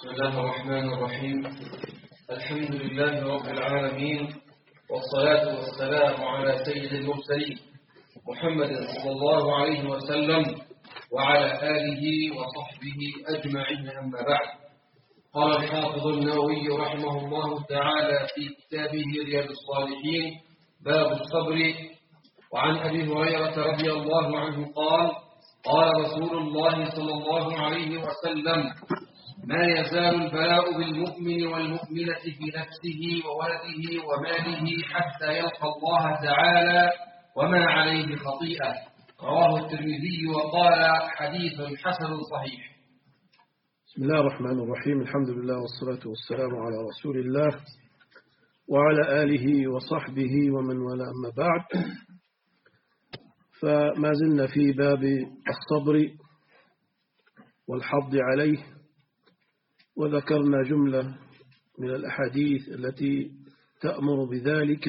بسم الله الرحمن الرحيم. الحمد لله رب العالمين، والصلاة والسلام على سيد المرسلين محمد صلى الله عليه وسلم وعلى آله وصحبه أجمعين، أما بعد. قال الحافظ النووي رحمه الله تعالى في كتابه رياض الصالحين باب الصبر. وعن أبي هريرة رضي الله عنه قال: قال رسول الله صلى الله عليه وسلم: ما يزال البلاء بالمؤمن والمؤمنة في نفسه وولده وماله حتى يلقى الله تعالى وما عليه خطيئة. رواه الترمذي وقال: حديث حسن صحيح. بسم الله الرحمن الرحيم. الحمد لله والصلاة والسلام على رسول الله وعلى آله وصحبه ومن والاه، أما بعد. فما زلنا في باب الصبر والحض عليه، وذكرنا جملة من الأحاديث التي تأمر بذلك،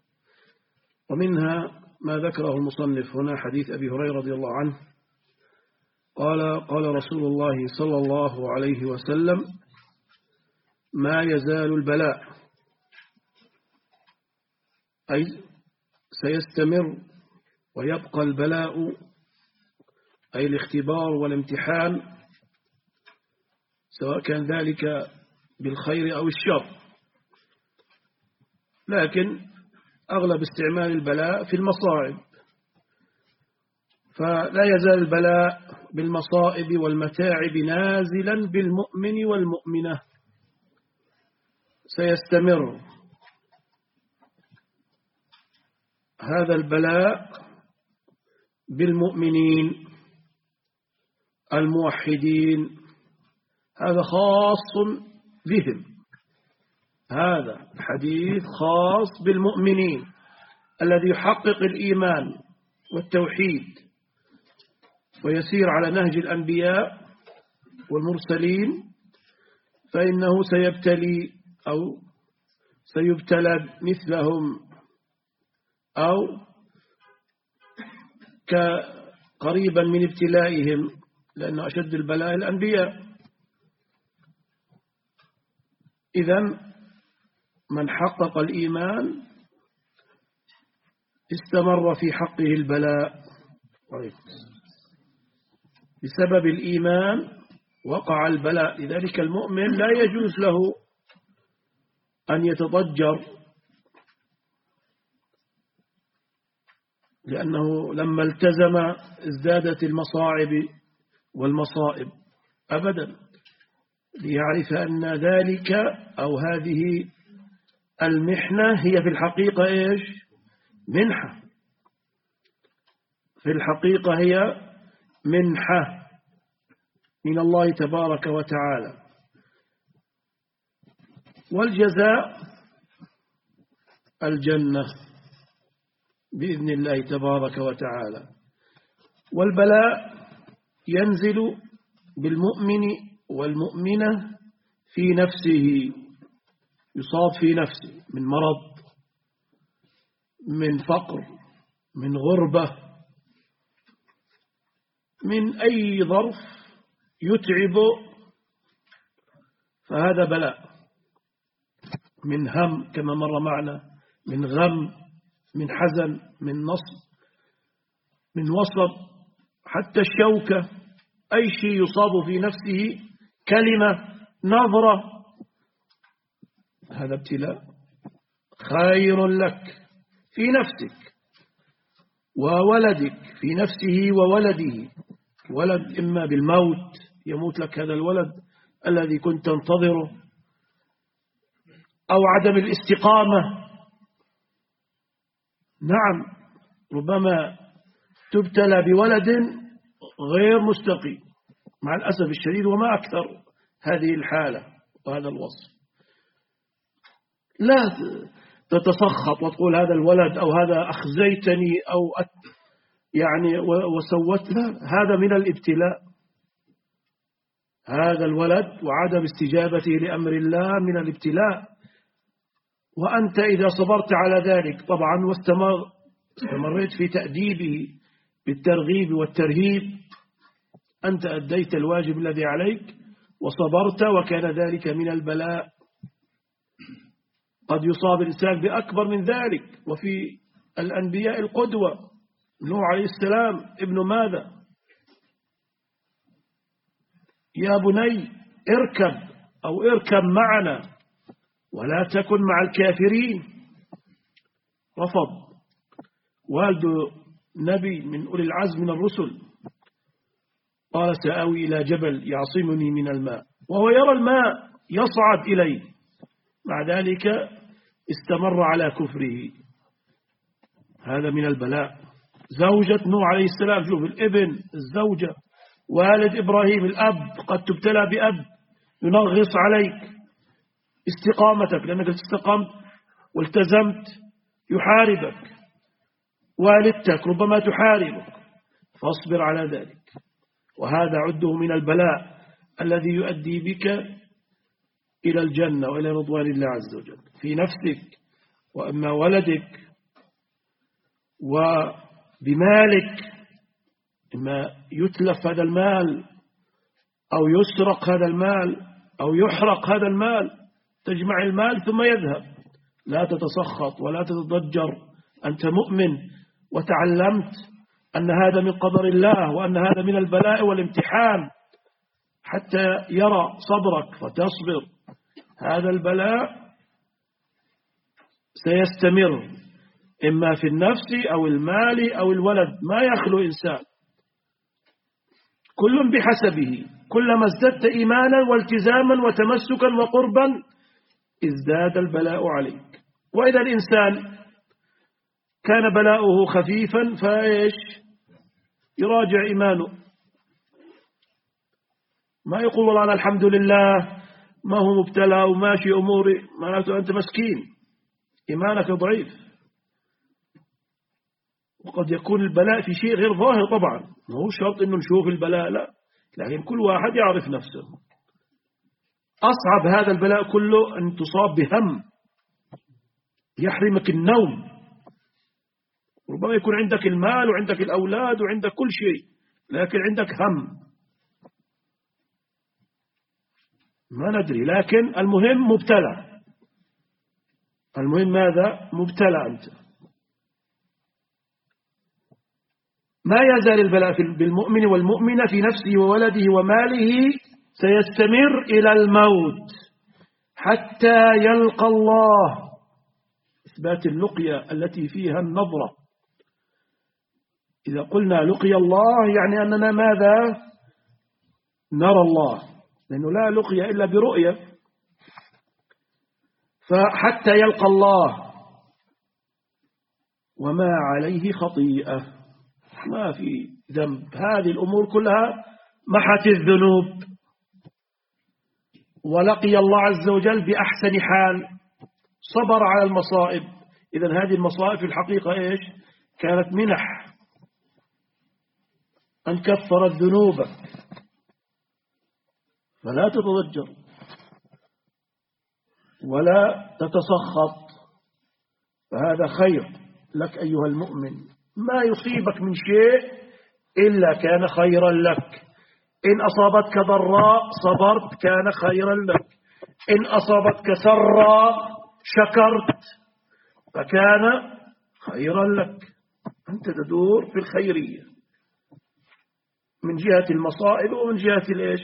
ومنها ما ذكره المصنف هنا حديث أبي هريرة رضي الله عنه قال رسول الله صلى الله عليه وسلم: ما يزال البلاء، أي سيستمر ويبقى البلاء، أي الاختبار والامتحان، سواء كان ذلك بالخير أو الشر، لكن أغلب استعمال البلاء في المصائب، فلا يزال البلاء بالمصائب والمتاعب نازلا بالمؤمن والمؤمنة، سيستمر هذا البلاء بالمؤمنين الموحدين، هذا خاص بهم، هذا الحديث خاص بالمؤمنين الذي يحقق الإيمان والتوحيد ويسير على نهج الأنبياء والمرسلين، فإنه سيبتلي أو سيبتلى مثلهم أو قريبا من ابتلائهم، لأن أشد البلاء الأنبياء. إذن من حقق الإيمان استمر في حقه البلاء، بسبب الإيمان وقع البلاء، لذلك المؤمن لا يجوز له أن يتضجر، لأنه لما التزم ازدادت المصاعب والمصائب أبدا، ليعرف أن ذلك أو هذه المحنة هي في الحقيقة إيش؟ منحة، في الحقيقة هي منحة من الله تبارك وتعالى، والجزاء الجنة بإذن الله تبارك وتعالى. والبلاء ينزل بالمؤمن والمؤمنة في نفسه، يصاب في نفسه من مرض، من فقر، من غربة، من أي ظرف يتعب، فهذا بلاء، من هم كما مر معنا، من غم، من حزن، من نصب، من وصب، حتى الشوكة، أي شيء يصاب في نفسه، كلمة، نظرة، هذا ابتلاء خير لك في نفسك وولدك، في نفسه وولده، ولد إما بالموت، يموت لك هذا الولد الذي كنت تنتظره، أو عدم الاستقامة. نعم، ربما تبتلى بولد غير مستقيم مع الأسف الشديد، وما أكثر هذه الحالة وهذا الوصف. لا تتسخط وتقول هذا الولد أو هذا أخزيتني أو يعني وسوت، لا، هذا من الابتلاء، هذا الولد وعدم استجابته لأمر الله من الابتلاء. وأنت إذا صبرت على ذلك طبعا واستمريت في تأديبه بالترغيب والترهيب، أنت أديت الواجب الذي عليك وصبرت وكان ذلك من البلاء. قد يصاب الإنسان بأكبر من ذلك. وفي الأنبياء القدوة نوح عليه السلام ابن ماذا؟ يا بني اركب معنا ولا تكن مع الكافرين. رفض. والد نبي من أولي العزم من الرسل قال سآوي إلى جبل يعصمني من الماء، وهو يرى الماء يصعد إليه، مع ذلك استمر على كفره. هذا من البلاء. زوجة نوح عليه السلام، شوف الابن، الزوجة، والد إبراهيم، الأب، قد تبتلى بأب ينغص عليك استقامتك لأنك استقمت والتزمت، يحاربك. والدتك ربما تحاربك، فاصبر على ذلك. وهذا عده من البلاء الذي يؤدي بك إلى الجنة وإلى رضوان الله عز وجل في نفسك، وأما ولدك وبمالك، إما يتلف هذا المال أو يسرق هذا المال أو يحرق هذا المال. تجمع المال ثم يذهب. لا تتسخط ولا تتضجر، أنت مؤمن وتعلمت أن هذا من قدر الله وأن هذا من البلاء والامتحان حتى يرى صبرك فتصبر. هذا البلاء سيستمر إما في النفس أو المال أو الولد، ما يخلو إنسان، كل بحسبه. كلما ازددت إيمانا والتزاما وتمسكا وقربا ازداد البلاء عليك. وإذا الإنسان كان بلاؤه خفيفا فإيش؟ يراجع إيمانه، ما يقول والله أنا الحمد لله ما هو مبتلى وماشي أموري، معناته أنت مسكين إيمانك ضعيف. وقد يكون البلاء في شيء غير ظاهر طبعا، ما هو شرط إنه نشوف البلاء، لا، لكن كل واحد يعرف نفسه. أصعب هذا البلاء كله أن تصاب بهم يحرمك النوم. ربما يكون عندك المال وعندك الأولاد وعندك كل شيء، لكن عندك هم ما ندري، لكن المهم مبتلى. المهم ماذا؟ مبتلى أنت. ما يزال البلاء بالمؤمن والمؤمنة في نفسه وولده وماله سيستمر إلى الموت حتى يلقى الله. إثبات اللقية التي فيها النظرة. إذا قلنا لقي الله يعني أننا ماذا؟ نرى الله، لأنه لا لقي إلا برؤية. فحتى يلقى الله وما عليه خطيئة، ما في ذنب. هذه الأمور كلها محت الذنوب، ولقي الله عز وجل بأحسن حال، صبر على المصائب. إذن هذه المصائب في الحقيقة إيش؟ كانت منح أن كفرت ذنوبك، فلا تتضجر ولا تتسخط، فهذا خير لك أيها المؤمن. ما يصيبك من شيء إلا كان خيرا لك. إن أصابتك ضراء صبرت كان خيرا لك، إن أصابتك سراء شكرت فكان خيرا لك. أنت تدور في الخيرية من جهة المصائب ومن جهة الإيش؟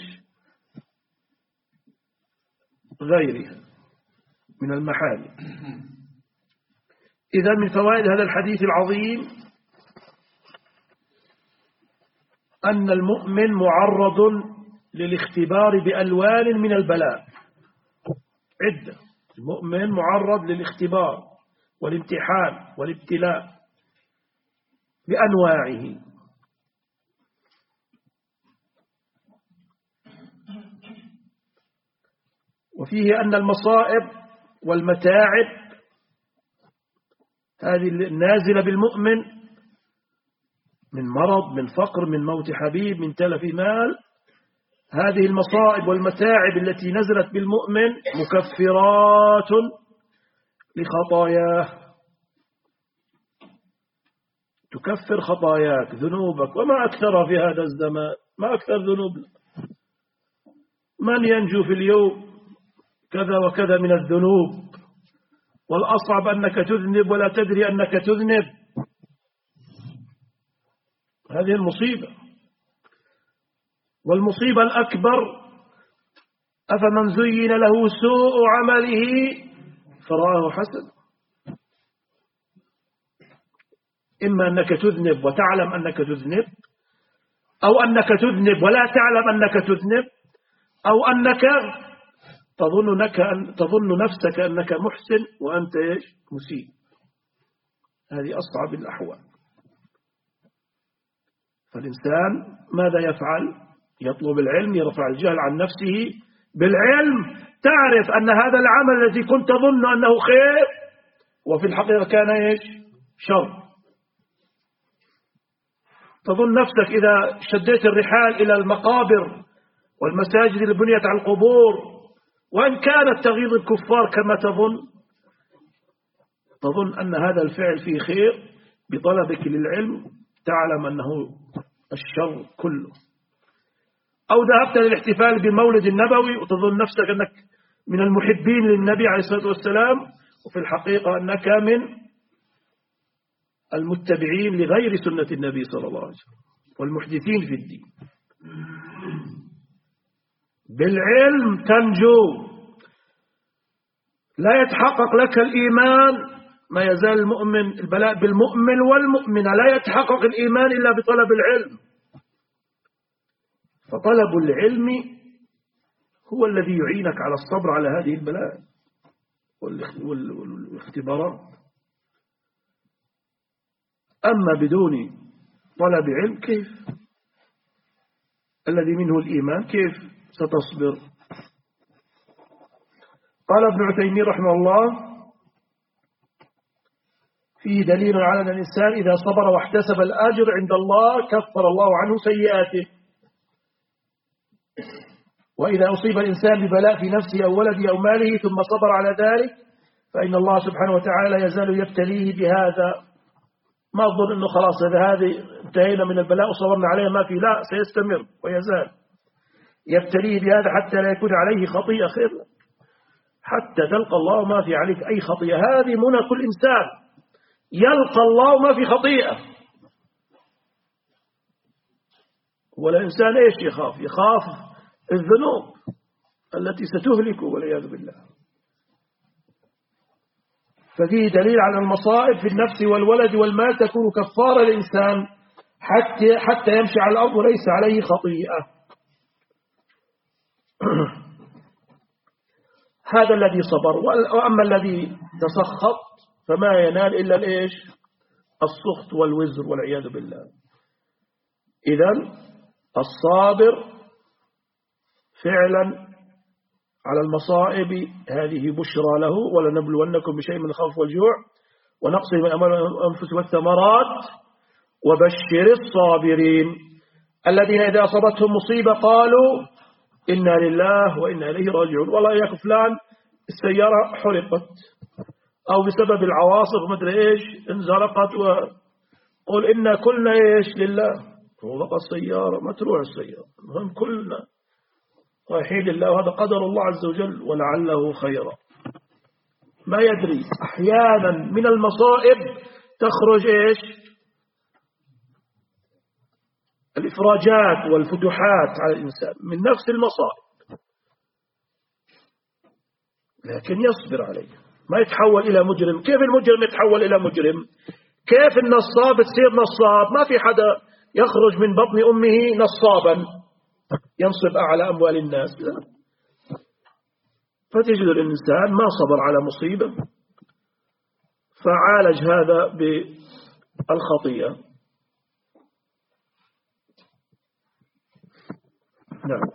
غيرها من المحال. إذا من فوائد هذا الحديث العظيم أن المؤمن معرض للاختبار بألوان من البلاء عدة. المؤمن معرض للاختبار والامتحان والابتلاء بأنواعه. وفيه أن المصائب والمتاعب هذه النازلة بالمؤمن من مرض، من فقر، من موت حبيب، من تلف مال، هذه المصائب والمتاعب التي نزلت بالمؤمن مكفرات لخطاياه، تكفر خطاياك ذنوبك. وما أكثرها في هذا الزمان، ما أكثر ذنوبنا. من ينجو في اليوم كذا وكذا من الذنوب، والأصعب أنك تذنب ولا تدري أنك تذنب. هذه المصيبة. والمصيبة الأكبر: أفمن زين له سوء عمله فرآه حسن. إما أنك تذنب وتعلم أنك تذنب، أو أنك تذنب ولا تعلم أنك تذنب، أو أنك تظن نفسك أنك محسن وأنت مسيء. هذه أصعب الأحوال. فالإنسان ماذا يفعل؟ يطلب العلم، يرفع الجهل عن نفسه بالعلم. تعرف أن هذا العمل الذي كنت تظن أنه خير وفي الحقيقة كان شر. تظن نفسك إذا شديت الرحال إلى المقابر والمساجد اللي بنيت على القبور، وإن كانت تغيظ الكفار كما تظن أن هذا الفعل فيه خير، بطلبك للعلم تعلم أنه الشر كله. أو ذهبت للاحتفال بالمولد النبوي وتظن نفسك أنك من المحبين للنبي عليه الصلاة والسلام، وفي الحقيقة أنك من المتبعين لغير سنة النبي صلى الله عليه وسلم والمحدثين في الدين. بالعلم تنجو. لا يتحقق لك الإيمان، ما يزال المؤمن البلاء بالمؤمن والمؤمنة، لا يتحقق الإيمان إلا بطلب العلم. فطلب العلم هو الذي يعينك على الصبر على هذه البلاء والاختبارات. أما بدون طلب علم كيف؟ الذي منه الإيمان كيف ستصبر؟ قال ابن عثيمين رحمه الله: فيه دليل على أن الإنسان إذا صبر واحتسب الأجر عند الله كفر الله عنه سيئاته. وإذا أصيب الإنسان ببلاء في نفسه أو ولده أو ماله ثم صبر على ذلك فإن الله سبحانه وتعالى يزال يبتليه بهذا. ما أظن أنه خلاص هذه انتهينا من البلاء وصبرنا عليه ما في، لا، سيستمر ويزال يبتليه بهذا حتى لا يكون عليه خطيئة. خير حتى تلقى الله ما في عليك أي خطيئة. هذه منى كل إنسان، يلقى الله ما في خطيئة. ولا إنسان إيش يخاف؟ يخاف الذنوب التي ستهلكه والعياذ بالله. ففيه دليل على المصائب في النفس والولد والمال تكون كفارة للإنسان حتى يمشي على الأرض وليس عليه خطيئة. هذا الذي صبر. وأما الذي تسخط فما ينال إلا السخط والوزر والعياذ بالله. إذن الصابر فعلا على المصائب هذه بشرى له. ولنبلونكم بشيء من الخوف والجوع ونقص من الأموال والأنفس والثمرات وبشر الصابرين الذين إذا أصابتهم مصيبة قالوا إنا لله وإنا إليه راجعون. والله يا فلان السيارة حرقت أو بسبب العواصف مدري انزرقت، وقل إنا كلنا لله. وبقى السيارة ما تروح السيارة، المهم كلنا رايحين لله، وهذا قدر الله عز وجل ولعله خيرا. ما يدري أحيانا من المصائب تخرج الإفراجات والفتوحات على الإنسان من نفس المصائب، لكن يصبر عليه، ما يتحول إلى مجرم. كيف المجرم يتحول إلى مجرم؟ كيف النصاب تصير نصاب؟ ما في حدا يخرج من بطن أمه نصابا ينصب أعلى أموال الناس، لا. فتجد الإنسان ما صبر على مصيبة فعالج هذا بالخطيئة. نعم.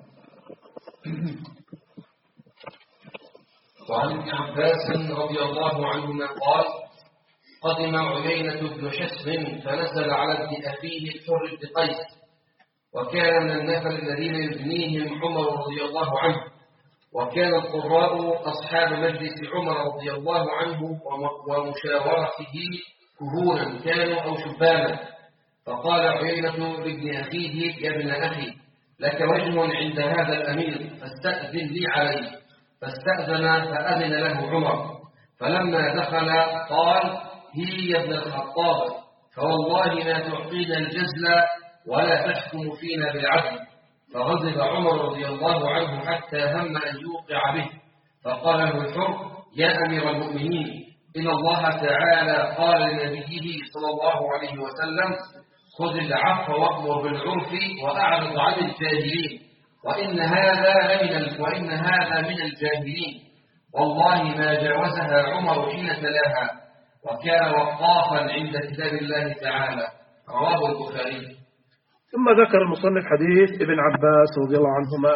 وعن ابن عباس رضي الله عنهما قال: قدم عيينة بن حصن فنزل على ابن أخيه الحر بن قيس، وكان من النفر الذين يبنيهم عمر رضي الله عنه، وكان القراء أصحاب مجلس عمر رضي الله عنه ومشاورته كهونا كانوا أو شبانا. فقال عيينة لابن أخيه: يا ابن أخي، لك وجه عند هذا الأمير فاستأذن لي عليه. فاستأذن فأذن له عمر. فلما دخل قال: هي يا ابن الخطاب، فوالله ما تعطينا الجزل ولا تحكم فينا بالعدل. فغضب عمر رضي الله عنه حتى هم أن يوقع به. فقال له الحر: يا أمير المؤمنين، إن الله تعالى قال لنبيه صلى الله عليه وسلم: خذ العفو وأمر بالعرف وأعرض عن الجاهلين، وإن هذا من الجاهلين. والله ما جاوزها عمر حين تلاها، وكان وقافا عند كتاب الله تعالى. رواه البخاري. ثم ذكر المصنف حديث ابن عباس رضي الله عنهما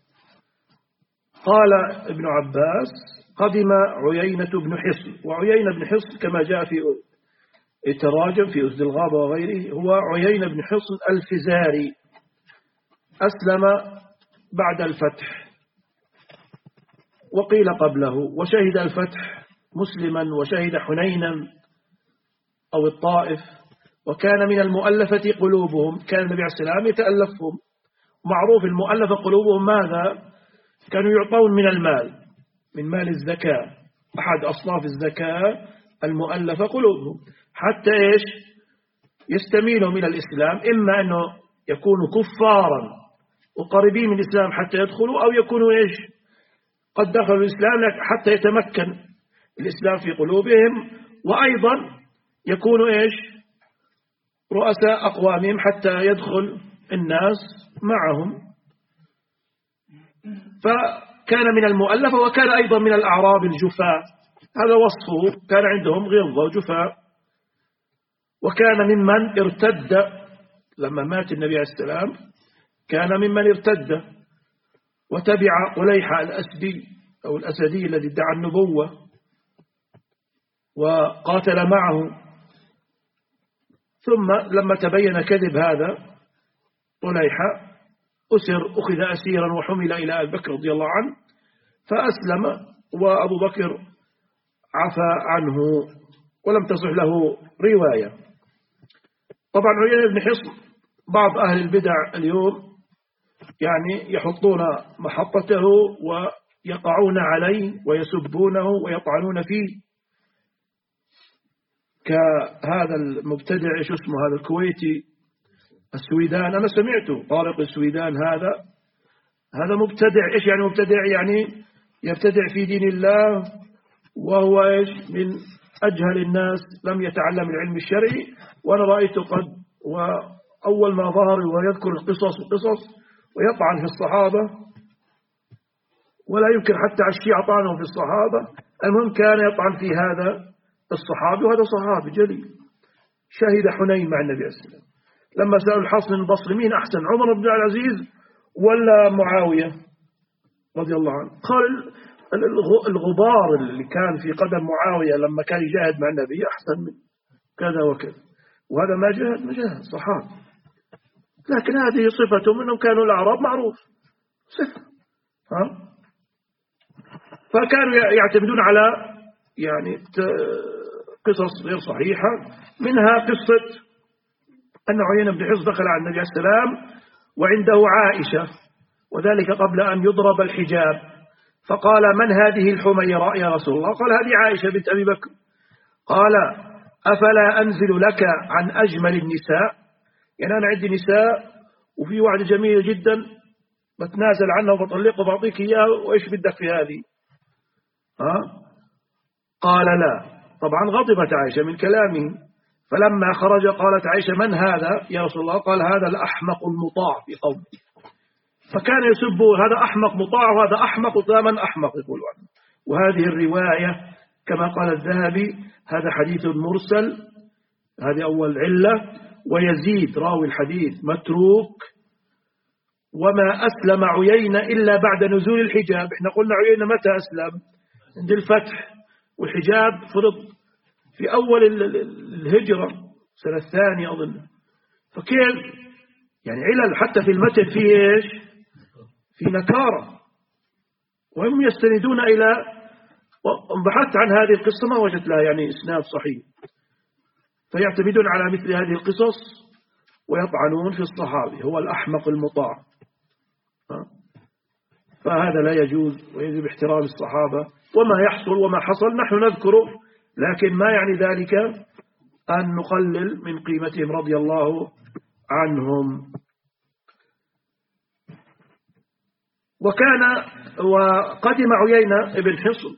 قال ابن عباس: قدم عيينة بن حصن. وعيينة بن حصن كما جاء في التراجم في أسد الغابة وغيره هو عيينة بن حصن الفزاري، أسلم بعد الفتح وقيل قبله، وشهد الفتح مسلما وشهد حنينا أو الطائف، وكان من المؤلفة قلوبهم. كان النبي عليه السلام يتألفهم. معروف المؤلفة قلوبهم ماذا؟ كانوا يعطون من المال، من مال الزكاة. أحد أصناف الزكاة المؤلفة قلوبهم، حتى إيش؟ يستميلوا إلى الإسلام، إما أنه يكونوا كفارا وقريبين من الإسلام حتى يدخلوا، أو يكونوا إيش؟ قد دخلوا الإسلام حتى يتمكن الإسلام في قلوبهم، وأيضا يكونوا إيش؟ رؤساء أقوامهم حتى يدخل الناس معهم. فكان من المؤلفة، وكان أيضا من الأعراب الجفاء، هذا وصفه، كان عندهم غلظة وجفاء. وكان ممن ارتد لما مات النبي عليه السلام، كان ممن ارتد وتبع قليحة الأسدي أو الأسدي الذي ادعى النبوة وقاتل معه. ثم لما تبين كذب هذا قليحة أخذ أسيرا وحمل إلى أبي بكر رضي الله عنه فأسلم، وأبو بكر عفى عنه ولم تصح له رواية. طبعا عيينة بن حصن بعض أهل البدع اليوم يعني يحطون محطته ويقعون عليه ويسبونه ويطعنون فيه، كهذا المبتدع ايش اسمه هذا الكويتي السويدان، أنا سمعته طارق السويدان، هذا مبتدع. إيش يعني مبتدع؟ يعني يبتدع في دين الله، وهو إيش؟ من أجهل الناس، لم يتعلم العلم الشرعي. وأنا رأيته قد وأول ما ظهر ويذكر القصص ويطعن في الصحابة، ولا يمكن حتى الشيعة طعنوا في الصحابة. المهم كان يطعن في هذا الصحابي، وهذا صحابي جليل شهد حنين مع النبي عليه السلام. لما سألوا الحسن البصري مين أحسن، عمر بن العزيز ولا معاوية رضي الله عنه؟ قال الغبار اللي كان في قدم معاوية لما كان يجاهد مع النبي أحسن من كذا وكذا، وهذا ما جاهد صحابي. لكن هذه صفتهم أنهم كانوا الأعراب معروف صفة. فكانوا يعتمدون على يعني قصص غير صحيحة، منها قصة أن عيينة بن حصن دخل على النبي عليه السلام وعنده عائشة، وذلك قبل أن يضرب الحجاب، فقال: من هذه الحميراء يا رسول الله؟ قال: هذه عائشة بنت أبي بكر. قال: أفلا أنزل لك عن أجمل النساء؟ يعني أنا عندي نساء وفي واحدة جميلة جدا بتنازل عنها وبطلقها وبعطيك إياها، وإيش بدك في هذه؟ قال: لا. طبعا غضبت عائشة من كلامه، فلما خرج قالت عائشة: من هذا يا رسول الله؟ قال: هذا الأحمق المطاع في قومه. فكان يسبه: هذا أحمق مطاع، وهذا أحمق ثمن أحمق يقول عنه. وهذه الرواية كما قال الذهبي هذا حديث مرسل، هذه أول علة. ويزيد راوي الحديث متروك. وما أسلم عيينة إلا بعد نزول الحجاب. احنا قلنا عيينة متى أسلم؟ عند الفتح، والحجاب فرض في أول الهجرة سنة الثانية أظن. فكيف يعني علل حتى في المتن فيه إيش؟ في نكارة، وهم يستندون إلى، وبحثت عن هذه القصة ما وجدت لها يعني إسناد صحيح، فيعتمدون على مثل هذه القصص ويطعنون في الصحابي، هو الأحمق المطاع. فهذا لا يجوز، ويجب احترام الصحابة. وما يحصل وما حصل نحن نذكره، لكن ما يعني ذلك أن نقلل من قيمتهم رضي الله عنهم. وقدم عيينة بن حصن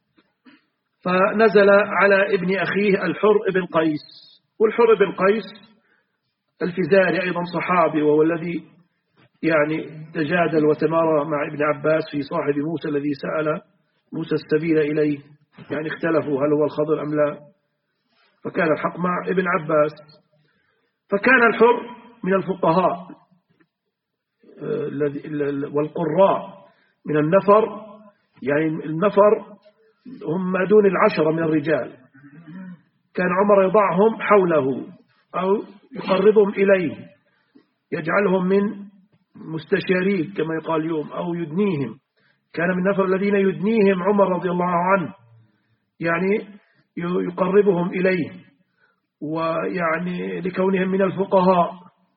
فنزل على ابن أخيه الحر بن قيس، والحر بن قيس الفزاري أيضا صحابي، وهو الذي يعني تجادل وتمارى مع ابن عباس في صاحب موسى الذي سأل موسى السبيل إليه، يعني اختلفوا هل هو الخضر أم لا، فكان الحق مع ابن عباس. فكان الحر من الفقهاء والقراء من النفر، يعني النفر هم ما دون 10 من الرجال، كان عمر يضعهم حوله أو يقربهم إليه، يجعلهم من مستشارين كما يقال اليوم، أو يدنيهم. كان من النفر الذين يدنيهم عمر رضي الله عنه، يعني يقربهم إليه، ويعني لكونهم من الفقهاء.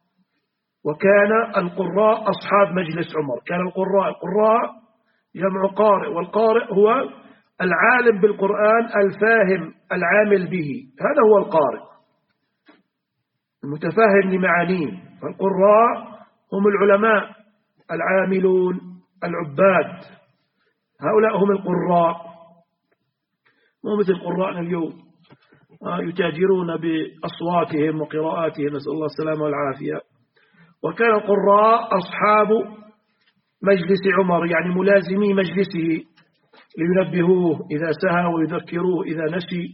وكان القراء أصحاب مجلس عمر، كان القراء جمع قارئ، والقارئ هو العالم بالقرآن الفاهم العامل به، هذا هو القارئ المتفاهم لمعانيه. فالقراء هم العلماء العاملون العباد، هؤلاء هم القراء، مو مثل قراءنا اليوم يتاجرون بأصواتهم وقراءاتهم، نسأل الله السلامة والعافية. وكان القراء أصحاب مجلس عمر، يعني ملازمي مجلسه لينبهوه إذا سهى ويذكروه إذا نسي،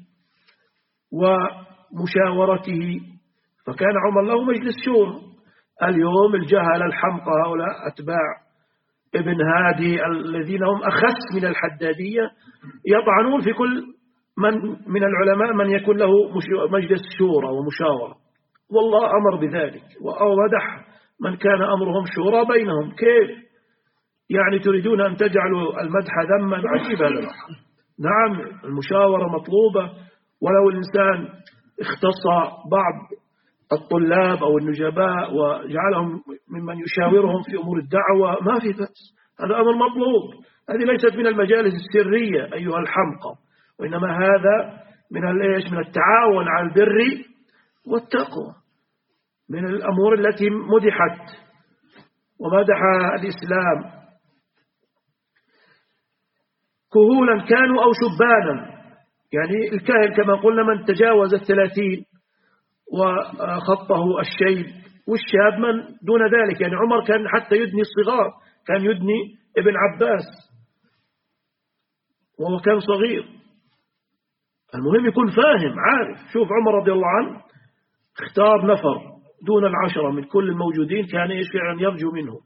ومشاورته. فكان عمر له مجلس شورى. اليوم الجهل الحمقى هؤلاء أتباع ابن هادي الذين هم أخس من الحدادية يطعنون في كل من العلماء من يكون له مجلس شورى ومشاورة، والله أمر بذلك ومدح من كان أمرهم شورى بينهم. كيف يعني تريدون أن تجعلوا المدح ذما؟ عجيبا. نعم المشاورة مطلوبة، ولو الإنسان اختص بعض الطلاب أو النجباء وجعلهم ممن يشاورهم في أمور الدعوة ما في بأس، هذا أمر مطلوب. هذه ليست من المجالس السرية أيها الحمقى، وإنما هذا من التعاون على البر والتقوى، من الأمور التي مدحت ومدح الإسلام. كهولا كانوا أو شبانا، يعني الكاهل كما قلنا من تجاوز 30 وخطه الشيب، والشاب من دون ذلك. يعني عمر كان حتى يدني الصغار، كان يدني ابن عباس وهو كان صغير. المهم يكون فاهم عارف. شوف عمر رضي الله عنه اختار نفر دون 10 من كل الموجودين، كان فعلا يرجو منهم.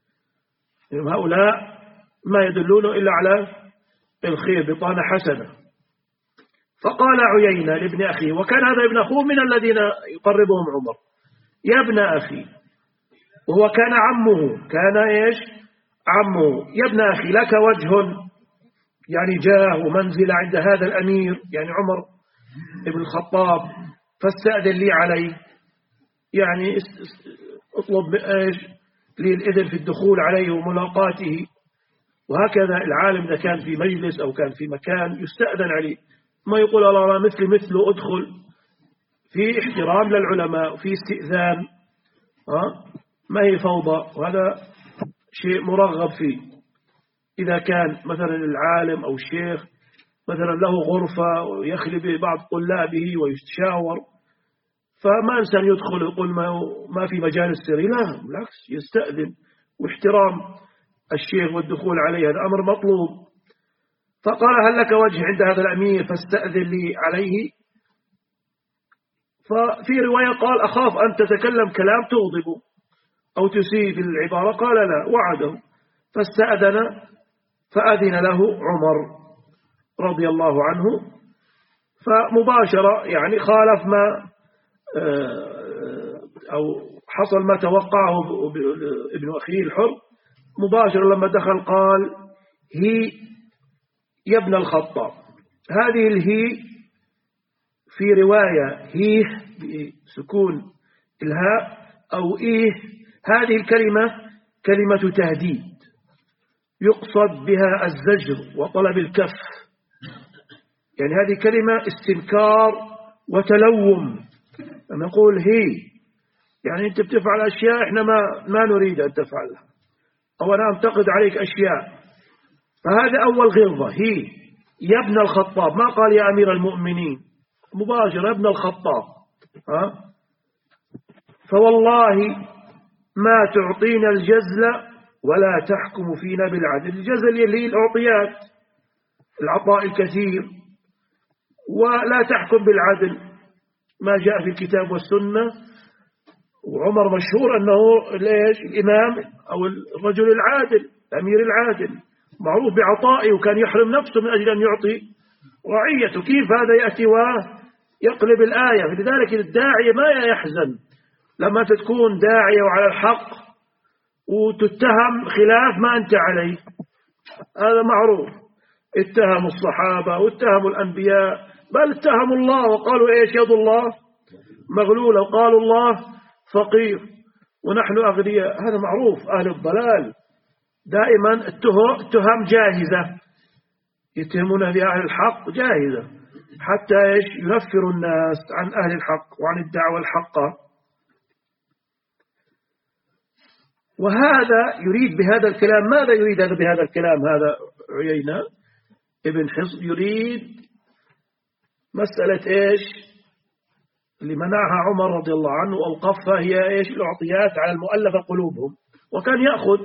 هؤلاء ما يدلون إلا على الخير، بطانة حسنة. فقال عيينة لابن أخيه، وكان هذا ابن أخوه من الذين يقربهم عمر، يا ابن أخي، وهو كان عمه، كان عمه، يا ابن أخي لك وجه، يعني جاه ومنزل عند هذا الأمير، يعني عمر ابن الخطاب، فاستأذن لي عليه، يعني اطلب لي الإذن في الدخول عليه وملاقاته. وهكذا العالم إذا كان في مجلس أو كان في مكان يستأذن عليه، ما يقول الله مثله أدخل، في احترام للعلماء وفي استئذان، ما هي فوضى، وهذا شيء مرغب فيه. إذا كان مثلا العالم أو الشيخ مثلا له غرفة ويخلي ببعض طلابه ويتشاور، فما إنسان يدخل يقول ما في مجال السري، لا بالعكس يستأذن، واحترام الشيخ والدخول عليه هذا أمر مطلوب. فقال هل لك وجه عند هذا الأمير فاستأذن لي عليه. ففي رواية قال أخاف أن تتكلم كلام تغضبه أو تسيء في العبارة، قال لا، وعده. فاستأذن فأذن له عمر رضي الله عنه، فمباشرة يعني خالف ما أو حصل ما توقعه ابن أخيه الحر. مباشرة لما دخل قال هي يا ابن الخطاب. هذه الهي في رواية هي بسكون الهاء أو إيه، هذه الكلمة كلمة تهديد يقصد بها الزجر وطلب الكف، يعني هذه كلمة استنكار وتلوم. لما نقول هي يعني أنت بتفعل أشياء إحنا ما نريد أن تفعلها، أو أنا أنتقد عليك أشياء. فهذا أول غلظة، هي يا ابن الخطاب، ما قال يا أمير المؤمنين، مباشر يا ابن الخطاب. فوالله ما تعطينا الجزل ولا تحكم فينا بالعدل. الجزل اللي هي الأعطيات، العطاء الكثير، ولا تحكم بالعدل ما جاء في الكتاب والسنة. وعمر مشهور أنه ليش الإمام أو الرجل العادل، الأمير العادل، معروف بعطائه، وكان يحرم نفسه من أجل أن يعطي رعيته. كيف هذا يأتي ويقلب الآية؟ لذلك الداعية ما يحزن لما تكون داعية وعلى الحق وتتهم خلاف ما أنت عليه. هذا معروف، اتهموا الصحابة واتهموا الأنبياء، بل اتهموا الله وقالوا إيش؟ يد الله مغلولة، وقالوا الله فقير ونحن أغنياء. هذا معروف. أهل الضلال دائما التهم جاهزة، يتهمون بأهل الحق جاهزة حتى إيش؟ ينفروا الناس عن أهل الحق وعن الدعوة الحقة. وهذا يريد بهذا الكلام، ماذا يريد هذا بهذا الكلام؟ هذا عيينة ابن حصن يريد مسألة إيش اللي منعها عمر رضي الله عنه وأوقفها، هي إيش؟ الأعطيات على المؤلفة قلوبهم، وكان يأخذ.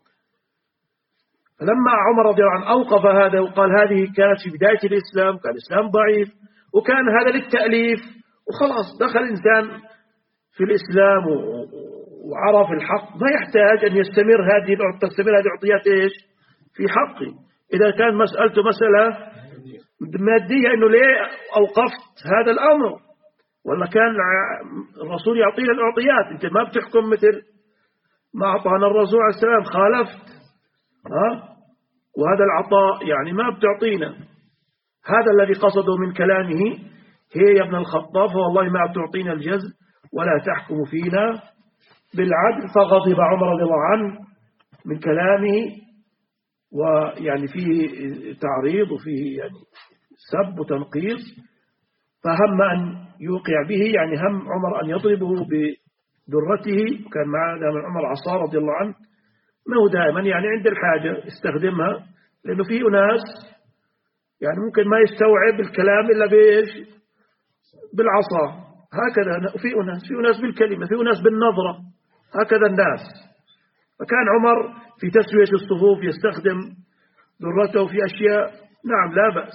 فلما عمر رضي الله عنه أوقف هذا وقال هذه كانت في بداية الإسلام، كان الإسلام ضعيف وكان هذا للتأليف، وخلاص دخل الإنسان في الإسلام وعرف الحق، ما يحتاج أن تستمر هذه الأعطيات إيش في حقه. إذا كان مسألته مسألة مادية، إنه ليه أوقفت هذا الأمر؟ ولا كان الرسول يعطينا الأعطيات، أنت ما بتحكم مثل ما أعطانا الرسول عليه السلام، خالفت. وهذا العطاء يعني ما بتعطينا. هذا الذي قصده من كلامه هي يا ابن الخطاب فوالله ما تعطينا الجزل ولا تحكم فينا بالعدل. فغضب عمر رضي الله عنه من كلامه، ويعني فيه تعريض وفيه يعني سب وتنقيص، فهم أن يوقع به، يعني هم عمر أن يضربه بدرته. وكان معه دائما عمر عصا رضي الله عنه، ما هو دائما يعني عند الحاجة استخدمها، لأنه في أناس يعني ممكن ما يستوعب الكلام إلا بإيش؟ بالعصا. هكذا في أناس بالكلمة، في أناس بالنظرة، هكذا الناس. فكان عمر في تسوية الصفوف يستخدم درته في أشياء، نعم لا بأس.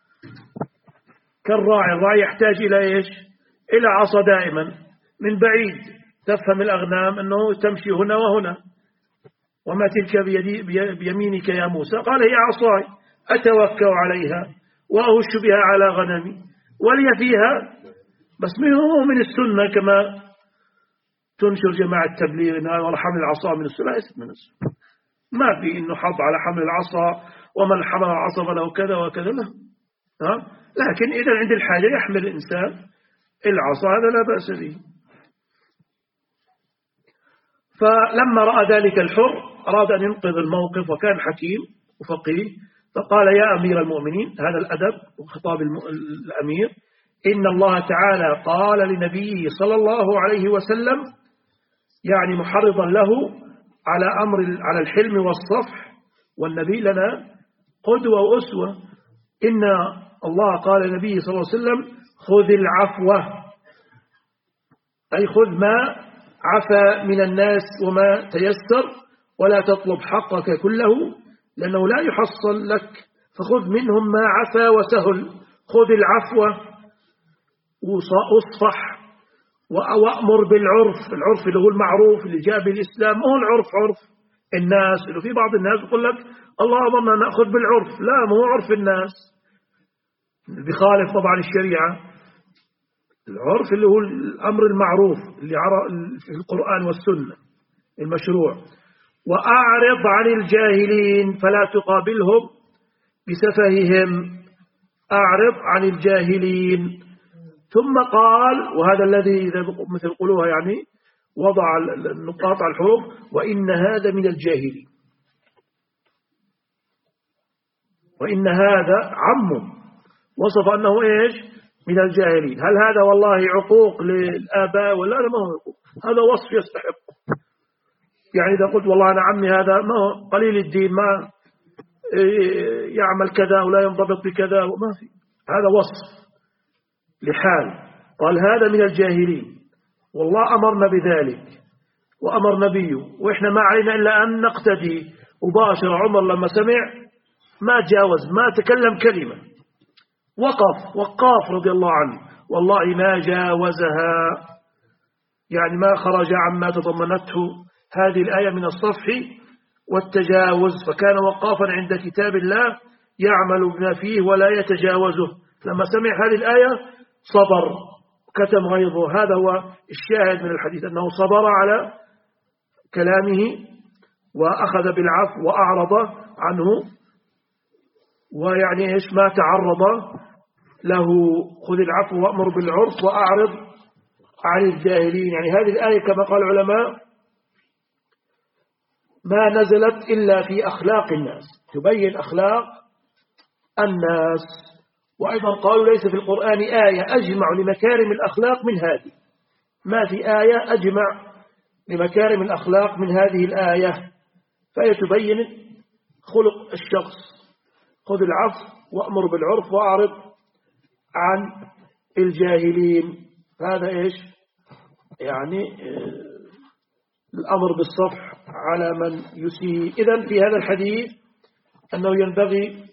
الراعي يحتاج إلى إيش؟ إلى عصا دائما، من بعيد تفهم الأغنام أنه تمشي هنا وهنا. وما تلك بيمينك يا موسى؟ قال هي عصاي أتوكأ عليها وأهش بها على غنمي ولي فيها. بس هو من السنة كما تنشر جماعة التبليغ إن هذا حمل العصا من السنة، ليست من السنة. ما في إنه حض على حمل العصا ومن حمل العصا فله كذا وكذا، لا. لكن إذا عند الحاجة يحمل الإنسان العصا، هذا لا بأس به. فلما رأى ذلك الحر أراد أن ينقذ الموقف، وكان حكيم وفقيه، فقال يا أمير المؤمنين، هذا الأدب وخطاب الأمير، إن الله تعالى قال لنبيه صلى الله عليه وسلم، يعني محرضا له على الحلم والصفح، والنبي لنا قدوة وأسوة. إن الله قال لنبيه صلى الله عليه وسلم خذ العفو، أي خذ ما عفا من الناس وما تيسر، ولا تطلب حقك كله لأنه لا يحصل لك، فخذ منهم ما عفا وسهل. خذ العفو واصفح وأمر بالعرف. العرف اللي هو المعروف اللي جاء بالإسلام، هو العرف عرف الناس. اللي في بعض الناس يقول لك الله أمرنا نأخذ بالعرف، لا، ما هو عرف الناس، بخالف طبعا الشريعة. العرف اللي هو الأمر المعروف اللي في القرآن والسنة المشروع. وأعرض عن الجاهلين فلا تقابلهم بسفههم، أعرض عن الجاهلين. ثم قال، وهذا الذي إذا مثل قلوها يعني، وضع النقاط على الحروف: وإن هذا من الجاهلين. وإن هذا عم وصف أنه إيش؟ من الجاهلين. هل هذا والله عقوق للآباء ولا ما هو عقوق؟ هذا وصف يستحق. يعني إذا قلت والله أنا عمي هذا ما هو قليل الدين، ما يعمل كذا ولا ينضبط بكذا، وما في، هذا وصف لحال. قال هذا من الجاهلين، والله أمرنا بذلك وأمر نبيه، وإحنا ما علينا إلا أن نقتدي. وباشر عمر لما سمع ما جاوز، ما تكلم كلمة، وقاف رضي الله عنه، والله ما جاوزها، يعني ما خرج عما تضمنته هذه الآية من الصفح والتجاوز، فكان وقافا عند كتاب الله يعمل بما فيه ولا يتجاوزه. لما سمع هذه الآية صبر كتم غيظه. هذا هو الشاهد من الحديث، أنه صبر على كلامه وأخذ بالعفو وأعرض عنه، ويعني إيش؟ ما تعرض له. خذ العفو وأمر بالعرف وأعرض عن الجاهلين. يعني هذه الآية كما قال العلماء ما نزلت إلا في أخلاق الناس، تبين أخلاق الناس. وأيضا قالوا ليس في القرآن آية أجمع لمكارم الأخلاق من هذه، ما في آية أجمع لمكارم الأخلاق من هذه الآية، فهي تبين خلق الشخص. خذ العفو وأمر بالعرف وأعرض عن الجاهلين. هذا إيش؟ يعني الأمر بالصفح على من يسيء. إذن في هذا الحديث أنه ينبغي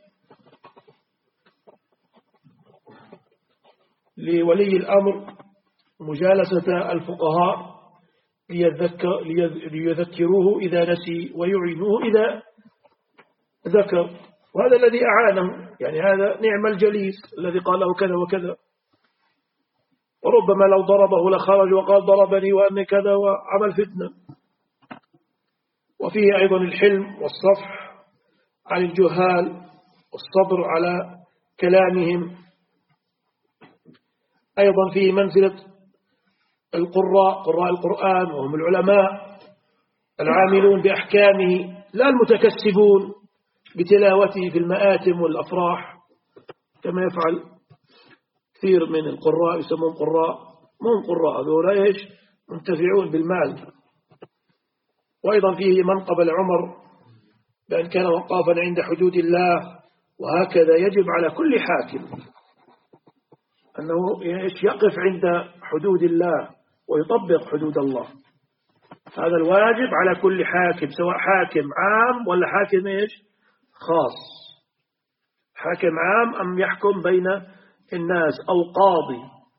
لولي الأمر مجالسة الفقهاء ليذكروه إذا نسي ويعينوه إذا ذكر، وهذا الذي أعانه. يعني هذا نعم الجليس الذي قال له كذا وكذا، وربما لو ضربه لخرج وقال ضربني وأني كذا وعمل فتنة. وفيه أيضا الحلم والصفح عن الجهال والصبر على كلامهم. أيضا فيه منزلة قراء القرآن، وهم العلماء العاملون بأحكامه، لا المتكسبون بتلاوته في المآتم والأفراح كما يفعل كثير من القراء، يسمون قراء، مهم قراء، هذول إيش؟ منتفعون بالمال. وأيضا فيه منقبة عمر بأن كان وقافا عند حدود الله، وهكذا يجب على كل حاكم أنه يقف عند حدود الله ويطبق حدود الله. هذا الواجب على كل حاكم، سواء حاكم عام ولا حاكم إيش؟ خاص. حاكم عام أم يحكم بين الناس، أو قاضي،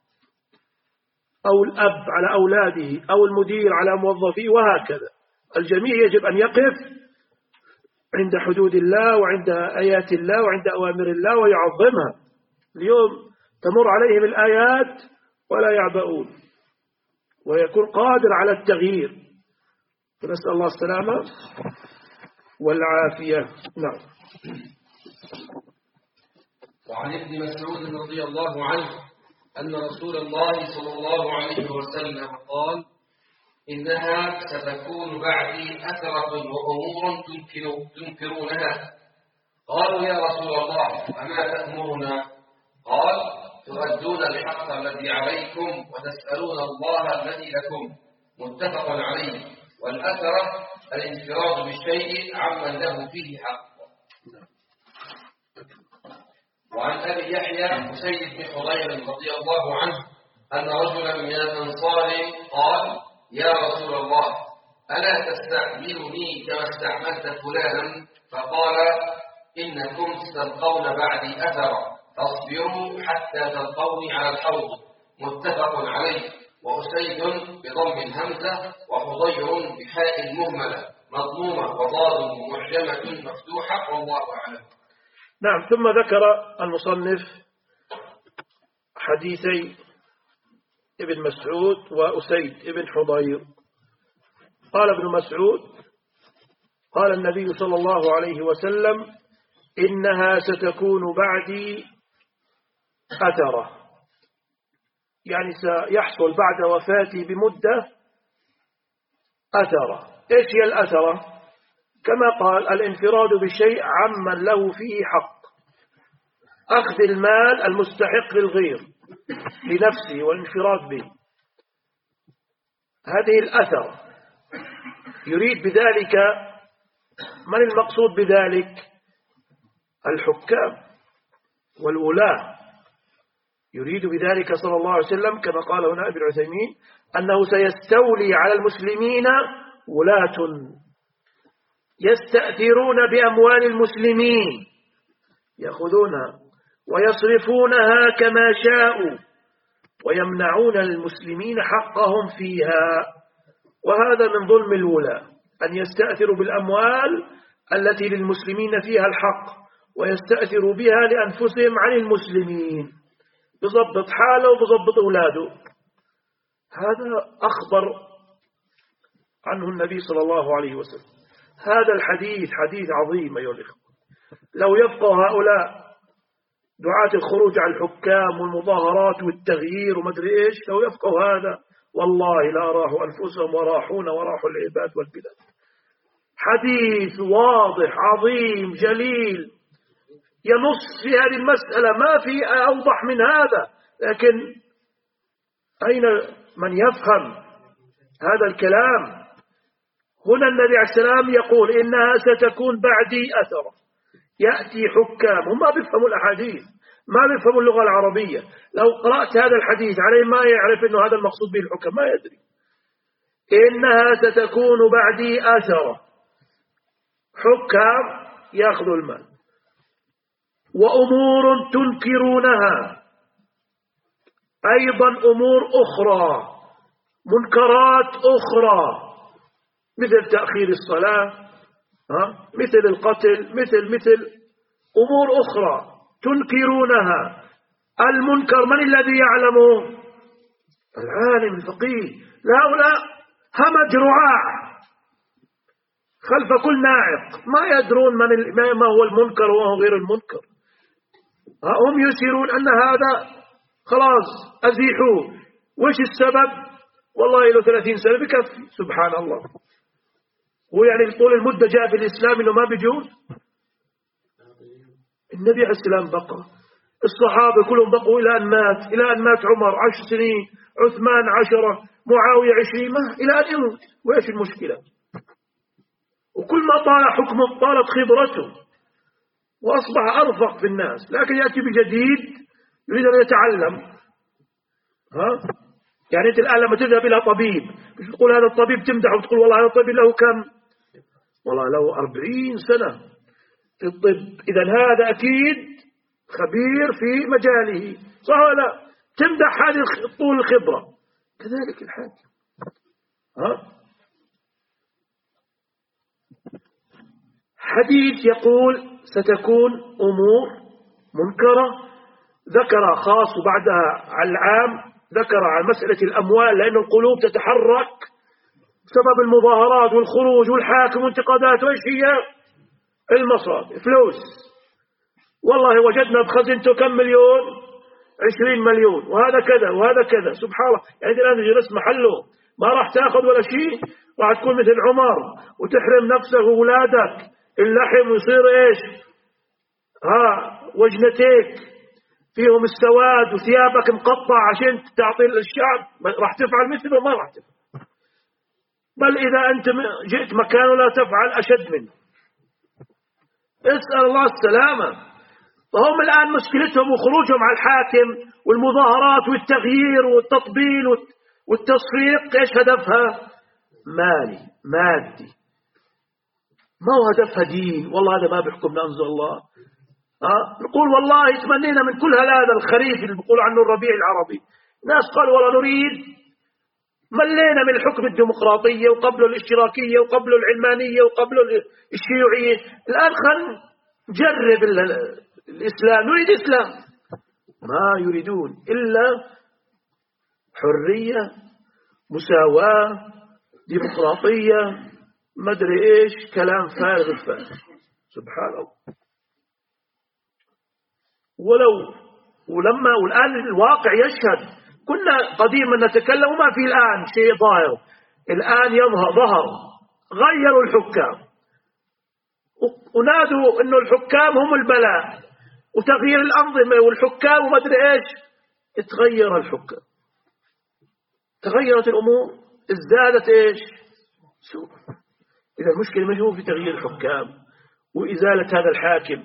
أو الأب على أولاده، أو المدير على موظفيه، وهكذا. الجميع يجب أن يقف عند حدود الله وعند آيات الله وعند أوامر الله ويعظمها. اليوم تمر عليهم الآيات ولا يعبؤون، ويكون قادر على التغيير. فنسأل الله السلامة والعافية. نعم. وعن ابن مسعود رضي الله عنه أن رسول الله صلى الله عليه وسلم قال: إنها ستكون بعدي أثرة وأمور تنكرونها. قالوا: يا رسول الله وما تأمرنا؟ قال: تؤدون الحق الذي عليكم وتسألون الله الذي لكم. متفق عليه. والأثرة الانفراد بالشيء عمن له فيه حق. وعن أبي يحيى سيد بن حضير رضي الله عنه أن رجلا من الأنصار قال: يا رسول الله ألا تستعملني كما استعملت فلانا؟ فقال: إنكم ستلقون بعدي أثرا، فاصبروا حتى تلقوني على الحوض. متفق عليه. وأسيد بضم الهمزة، وحضير بحاء المهملة مضمومة وضاد معجمة مفتوحة، والله أعلم. نعم. ثم ذكر المصنف حديثي ابن مسعود وأسيد ابن حضير. قال ابن مسعود: قال النبي صلى الله عليه وسلم: إنها ستكون بعدي أثرة، يعني سيحصل بعد وفاتي بمدة أثرة. إيش هي الأثرة؟ كما قال الانفراد بالشيء عمن له فيه حق، أخذ المال المستحق للغير لنفسه والانفراد به، هذه الأثرة. يريد بذلك من المقصود بذلك؟ الحكام والولاة. يريد بذلك صلى الله عليه وسلم كما قال هنا ابن عثيمين أنه سيستولي على المسلمين ولاة يستأثرون بأموال المسلمين، يأخذونها ويصرفونها كما شاءوا ويمنعون المسلمين حقهم فيها. وهذا من ظلم الولاة أن يستأثروا بالأموال التي للمسلمين فيها الحق ويستأثروا بها لأنفسهم عن المسلمين، بضبط حاله وبضبط أولاده. هذا أخبر عنه النبي صلى الله عليه وسلم. هذا الحديث حديث عظيم أيها الإخوة. لو يبقى هؤلاء دعاة الخروج على الحكام والمظاهرات والتغيير ومدري إيش، لو يفقهوا هذا والله لا راحوا أنفسهم وراحونا وراحوا العباد والبلاد. حديث واضح عظيم جليل ينص في هذه المسألة، ما في أوضح من هذا. لكن أين من يفهم هذا الكلام؟ هنا النبي عليه السلام يقول إنها ستكون بعدي أثرة. يأتي حكام هم ما بيفهموا الأحاديث، ما بيفهموا اللغة العربية. لو قرأت هذا الحديث عليه ما يعرف إنه هذا المقصود به الحكم، ما يدري. إنها ستكون بعدي أثرة، حكام يأخذوا المال، وأمور تنكرونها، أيضا أمور أخرى منكرات أخرى مثل تأخير الصلاة، مثل القتل، مثل أمور أخرى تنكرونها. المنكر من الذي يعلمه؟ العالم الفقيه. هؤلاء همج رعاع خلف كل ناعق، ما يدرون ما هو المنكر وهو غير المنكر. هم يسيرون أن هذا خلاص أزيحوه. وش السبب؟ والله له 30 سنة بكفي. سبحان الله. هو يعني طول المدة جاء في الإسلام إنه ما بيجوز؟ النبي عليه السلام بقى، الصحابة كلهم بقوا إلى أن مات عمر 10 سنين، عثمان 10، معاوية 20، إلى أن يموت. وإيش المشكلة؟ وكل ما طال حكمه طالت خبرته وأصبح أرفق في الناس. لكن يأتي بجديد يريد أن يتعلم. يعني أنت الآن لما تذهب إلى طبيب مش تقول هذا الطبيب تمدحه وتقول والله هذا الطبيب له كم؟ والله له 40 سنة في الطب، إذا هذا أكيد خبير في مجاله، صح ولا لا؟ تمدح هذه طول الخبرة. كذلك الحاكم. حديث يقول ستكون أمور منكرة، ذكر خاص وبعدها على العام، ذكر عن مسألة الأموال لأن القلوب تتحرك بسبب المظاهرات والخروج والحاكم وانتقادات. وإيش هي؟ المصادر، فلوس. والله وجدنا بخزنته كم مليون؟ 20 مليون، وهذا كذا وهذا كذا. سبحان الله. يعني الآن جلس محله ما راح تأخذ ولا شيء، راح تكون مثل عمر وتحرم نفسك وولادك اللحم ويصير إيش؟ وجنتيك فيهم السواد وثيابك مقطع عشان تعطي الشعب. راح تفعل مثله؟ ما راح تفعل. بل إذا أنت جئت مكانه لا تفعل أشد منه. اسأل الله السلامة. فهم الآن مشكلتهم وخروجهم على الحاكم والمظاهرات والتغيير والتطبيل والتصفيق. إيش هدفها؟ مالي، مادي. ما هو هدفها دين. والله هذا ما بيحكم أنزل الله. نقول والله تمنينا من كل هذا الخريف اللي بيقول عنه الربيع العربي. ناس قالوا والله نريد، ملينا من الحكم الديمقراطية وقبله الاشتراكية وقبله العلمانية وقبله الشيوعية. الآن خلينا نجرب الإسلام. نريد إسلام. ما يريدون إلا حرية، مساواة، ديمقراطية، ما أدري إيش، كلام فارغ الفارغ. سبحان الله. والآن الواقع يشهد. كنا قديما نتكلم وما في الآن شيء ظاهر. الآن ظهر غيروا الحكام ونادوا أنه الحكام هم البلاء وتغيير الأنظمة والحكام وما أدري إيش. تغير الحكام، تغيرت الأمور، ازدادت إيش؟ سوء. إذا المشكلة مش هو في تغيير الحكام وإزالة هذا الحاكم،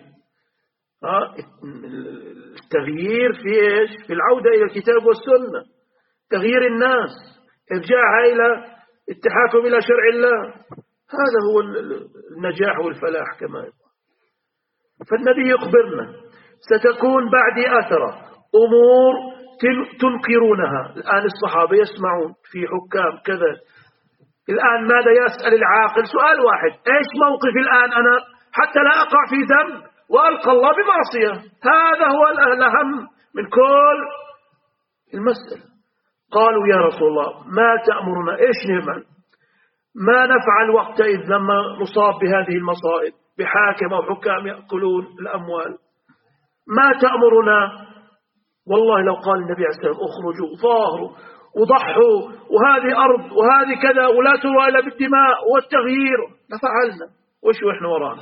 التغيير في إيش؟ في العودة إلى الكتاب والسنة، تغيير الناس، إرجاعها إلى التحاكم إلى شرع الله. هذا هو النجاح والفلاح كما يقول. فالنبي يخبرنا ستكون بعد أثرة أمور تنكرونها. الآن الصحابة يسمعون في حكام كذا. الآن ماذا يسأل العاقل؟ سؤال واحد: إيش موقفي الآن أنا حتى لا أقع في ذنب وألقى الله بمعصية؟ هذا هو الأهم من كل المسألة. قالوا يا رسول الله ما تأمرنا؟ إيش نعمل؟ ما نفعل وقتئذ لما نصاب بهذه المصائب، بحاكم أو حكام يأكلون الأموال؟ ما تأمرنا؟ والله لو قال النبي عليه السلام اخرجوا ظاهروا وضحوا وهذه أرض وهذه كذا ولا تروى إلا بالدماء والتغيير لفعلنا. وش وإحنا ورانا؟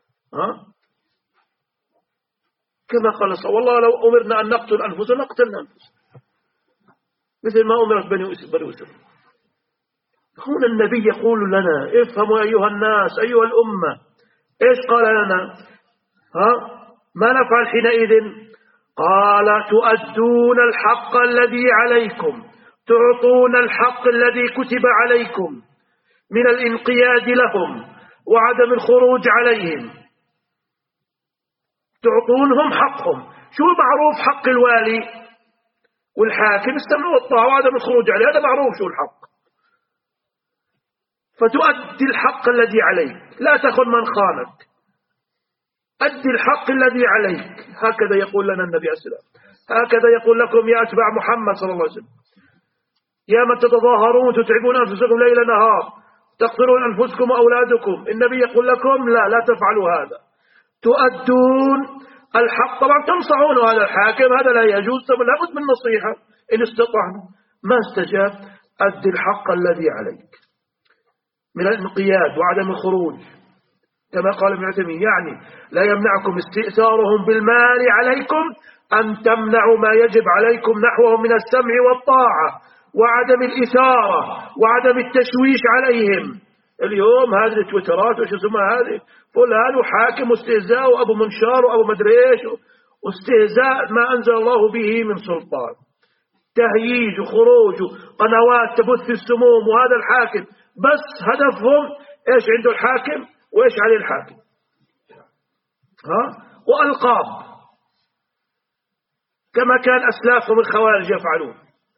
كما قال صلى الله عليه وسلم: والله لو أمرنا أن نقتل أنفسنا نقتلنا أنفسنا مثل ما أمرت بني إسرائيل. هنا النبي يقول لنا: افهموا أيها الناس أيها الأمة. إيش قال لنا؟ ما نفعل حينئذ؟ قال: تؤدون الحق الذي عليكم، تعطون الحق الذي كتب عليكم من الانقياد لهم وعدم الخروج عليهم، تعطونهم حقهم. شو معروف حق الوالي والحاكم؟ السمع والطاعة وعدم الخروج عليه، هذا معروف شو الحق. فتؤدي الحق الذي عليك، لا تخن من خانك، أدي الحق الذي عليك. هكذا يقول لنا النبي عليه السلام، هكذا يقول لكم يا أتباع محمد صلى الله عليه وسلم: يا من تتظاهرون تتعبون أنفسكم ليل نهار تقتلون أنفسكم وأولادكم، النبي يقول لكم لا تفعلوا هذا، تؤدون الحق. طبعا تنصحون هذا الحاكم، هذا لا يجوز، لابد من نصيحة إن استطعنا. ما استجاب: أدي الحق الذي عليك من الانقياد وعدم الخروج، كما قال ابن عثيمين، يعني لا يمنعكم استئثارهم بالمال عليكم أن تمنعوا ما يجب عليكم نحوهم من السمع والطاعة وعدم الإثارة وعدم التشويش عليهم. اليوم هذه التويترات وش اسمها هذه، فلان وحاكم واستهزاء وأبو منشار وأبو مدري ايش واستهزاء ما أنزل الله به من سلطان، تهييج وخروج وقنوات تبث السموم، وهذا الحاكم بس هدفهم ايش عنده الحاكم وايش عليه الحاكم، وألقاب كما كان أسلافهم الخوارج يفعلون.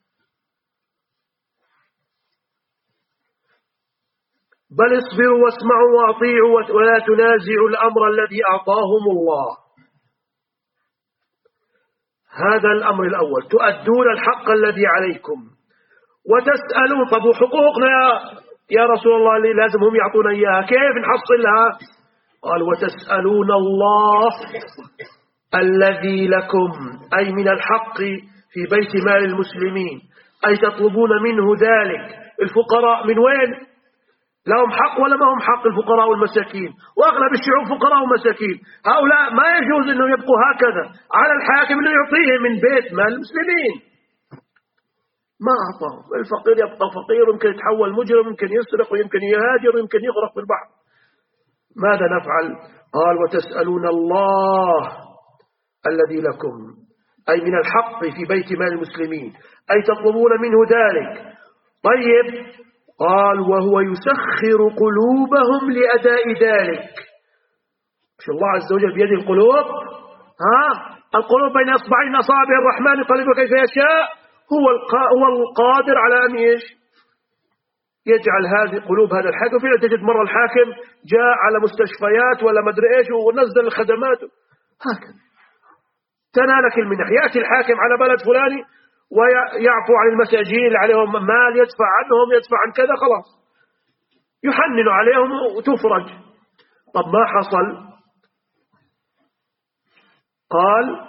بل اصبروا واسمعوا واطيعوا ولا تنازعوا الأمر الذي أعطاهم الله. هذا الأمر الأول: تؤدون الحق الذي عليكم وتسألون. طب حقوقنا يا رسول الله اللي لازم هم يعطونا إياها كيف نحصلها؟ قال: وتسألون الله الذي لكم، أي من الحق في بيت مال المسلمين، أي تطلبون منه ذلك. الفقراء من وين؟ لهم حق ولا ما هم حق؟ الفقراء والمساكين، وأغلب الشعوب فقراء ومساكين. هؤلاء ما يجوز أنه يبقوا هكذا، على الحاكم أنه يعطيه من بيت مال المسلمين. ما أعطاه، الفقير يبقى فقير، يمكن يتحول مجرم، يمكن يسرق ويمكن يهاجر ويمكن يغرق في البحر. ماذا نفعل؟ قال: وتسألون الله الذي لكم، أي من الحق في بيت مال المسلمين، أي تطلبون منه ذلك. طيب، قال: وهو يسخر قلوبهم لأداء ذلك. مش الله عز وجل بيد القلوب؟ القلوب بين أصبعين من أصابع الرحمن يقلبها كيف يشاء. هو القادر على أن يجعل هذه قلوب هذا الحاكم. فعلا تجد مرة الحاكم جاء على مستشفيات ولا مدري ايش ونزل الخدمات هكذا، تنالك المنح. يأتي الحاكم على بلد فلاني ويعفو عن المساجين اللي عليهم مال، يدفع عنهم، يدفع عن كذا، خلاص يحنن عليهم وتفرج. طب ما حصل؟ قال: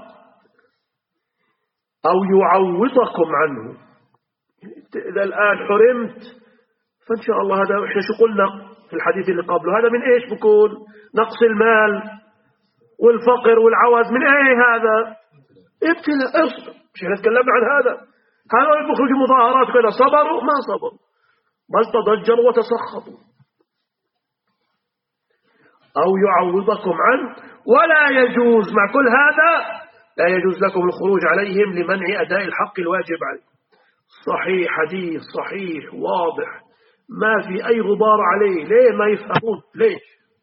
أو يعوضكم عنه. إذا الآن حرمت فإن شاء الله هذا إحنا شو قلنا في الحديث اللي قبله، هذا من إيش بكون؟ نقص المال والفقر والعوز، من إيه هذا؟ ابتلاء. اصبر، مش احنا تكلمنا عن هذا. هذول بيخرجوا مظاهرات كذا، صبروا؟ ما صبروا، بل تضجروا وتسخطوا. أو يعوضكم عنه، ولا يجوز مع كل هذا لا يجوز لكم الخروج عليهم لمنع أداء الحق الواجب عليهم. صحيح، حديث صحيح واضح ما في أي غبار عليه. ليه ما يفهمون؟ ليش؟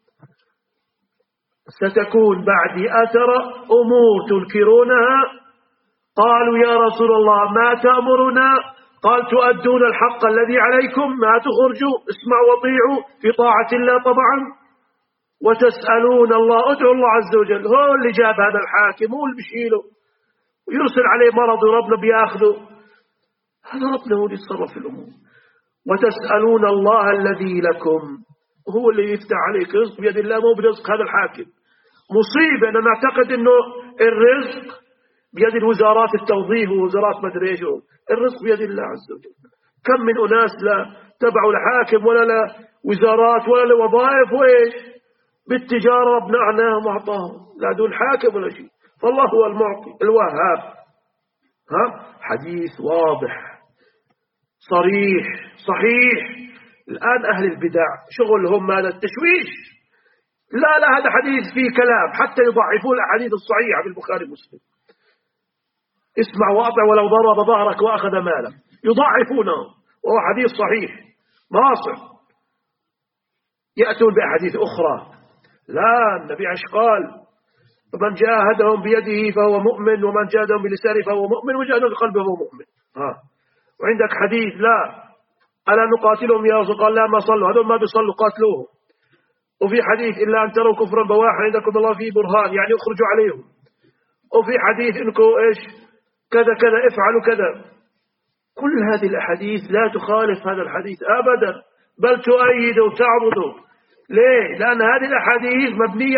ستكون بعدي أثر أمور تنكرونها. قالوا يا رسول الله ما تأمرنا؟ قال تؤدون الحق الذي عليكم، ما تخرجوا، اسمعوا واطيعوا في طاعة الله طبعا، وتسألون الله. ادعوا الله عز وجل، هو اللي جاب هذا الحاكم، هو اللي بيشيله ويرسل عليه مرض وربنا بياخذه. هذا ربنا هو اللي يتصرف في الأمور. وتسألون الله الذي لكم، هو اللي يفتح عليك رزق بيد الله، مو برزق هذا الحاكم. مصيبة أنا نعتقد أنه الرزق بيد الوزارات التوظيف ووزارات مدري ايش، الرزق بيد الله عز وجل. كم من أناس لا تبعوا لحاكم ولا لوزارات ولا لوظائف، وإيش بالتجارة ربنا أعناهم وأعطاهم، لا دون حاكم ولا شيء. فالله هو المعطي الوهاب. حديث واضح صريح صحيح. الآن أهل البدع شغلهم هذا التشويش. لا هذا حديث فيه كلام، حتى يضعفون الأحاديث الصحيحة في البخاري ومسلم. اسمع وأطع ولو ضرب ظهرك وأخذ مالك، يضعفونه وهو حديث صحيح ناصع. يأتون بأحاديث أخرى، لا النبي عش قال من جاهدهم بيده فهو مؤمن، ومن جاهدهم بلسانه فهو مؤمن، وجاهدهم بقلبه فهو مؤمن. وعندك حديث لا ألا نقاتلهم يا رسول، قال لا ما صلوا، هذول ما بيصلوا قاتلوهم. وفي حديث إلا أن تروا كفرا بواحا عندكم الله فيه برهان، يعني اخرجوا عليهم. وفي حديث إنكم إيش كذا كذا افعلوا كذا. كل هذه الأحاديث لا تخالف هذا الحديث أبدا، بل تؤيد وتعرض. ليه؟ لأن هذه الأحاديث مبنية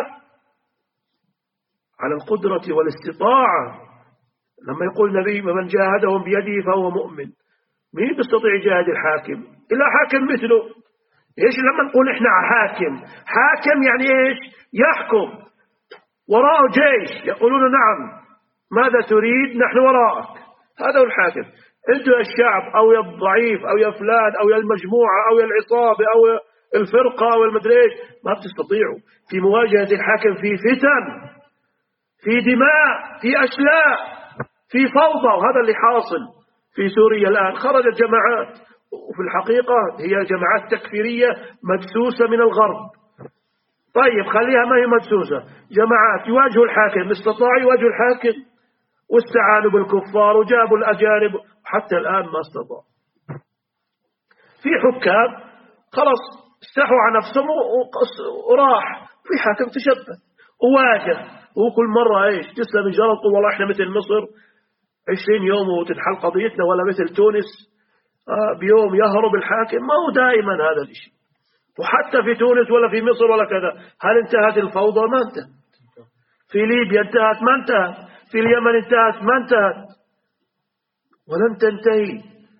على القدرة والاستطاعة. لما يقول النبي من جاهدهم بيده فهو مؤمن، مين بيستطيع يجاهد الحاكم إلا حاكم مثله؟ إيش لما نقول إحنا حاكم يعني إيش؟ يحكم وراءه جيش يقولون نعم ماذا تريد نحن وراءك، هذا هو الحاكم. أنتوا يا الشعب أو يا الضعيف أو يا فلان أو يا المجموعة أو يا العصابة أو الفرقة أو المدريش ما بتستطيعوا في مواجهة الحاكم. في فتن، في دماء، في أشلاء، في فوضى، وهذا اللي حاصل في سوريا الآن. خرجت جماعات وفي الحقيقة هي جماعات تكفيرية مدسوسة من الغرب. طيب خليها ما هي مدسوسة، جماعات يواجهوا الحاكم، استطاعوا يواجهوا الحاكم واستعانوا بالكفار وجابوا الأجانب، حتى الآن ما استطاعوا. في حكام خلاص استحوا على نفسهم وراح، في حاكم تشبه وواجه، هو كل مرة ايش تسلم الجرد تقول والله احنا مثل مصر 20 يوم وتنحل قضيتنا، ولا مثل تونس بيوم يهرب الحاكم. ما هو دائما هذا الشيء. وحتى في تونس ولا في مصر ولا كذا، هل انتهت الفوضى؟ ما انتهت. في ليبيا انتهت؟ ما انتهت. في اليمن انتهت؟ ما انتهت، ولن تنتهي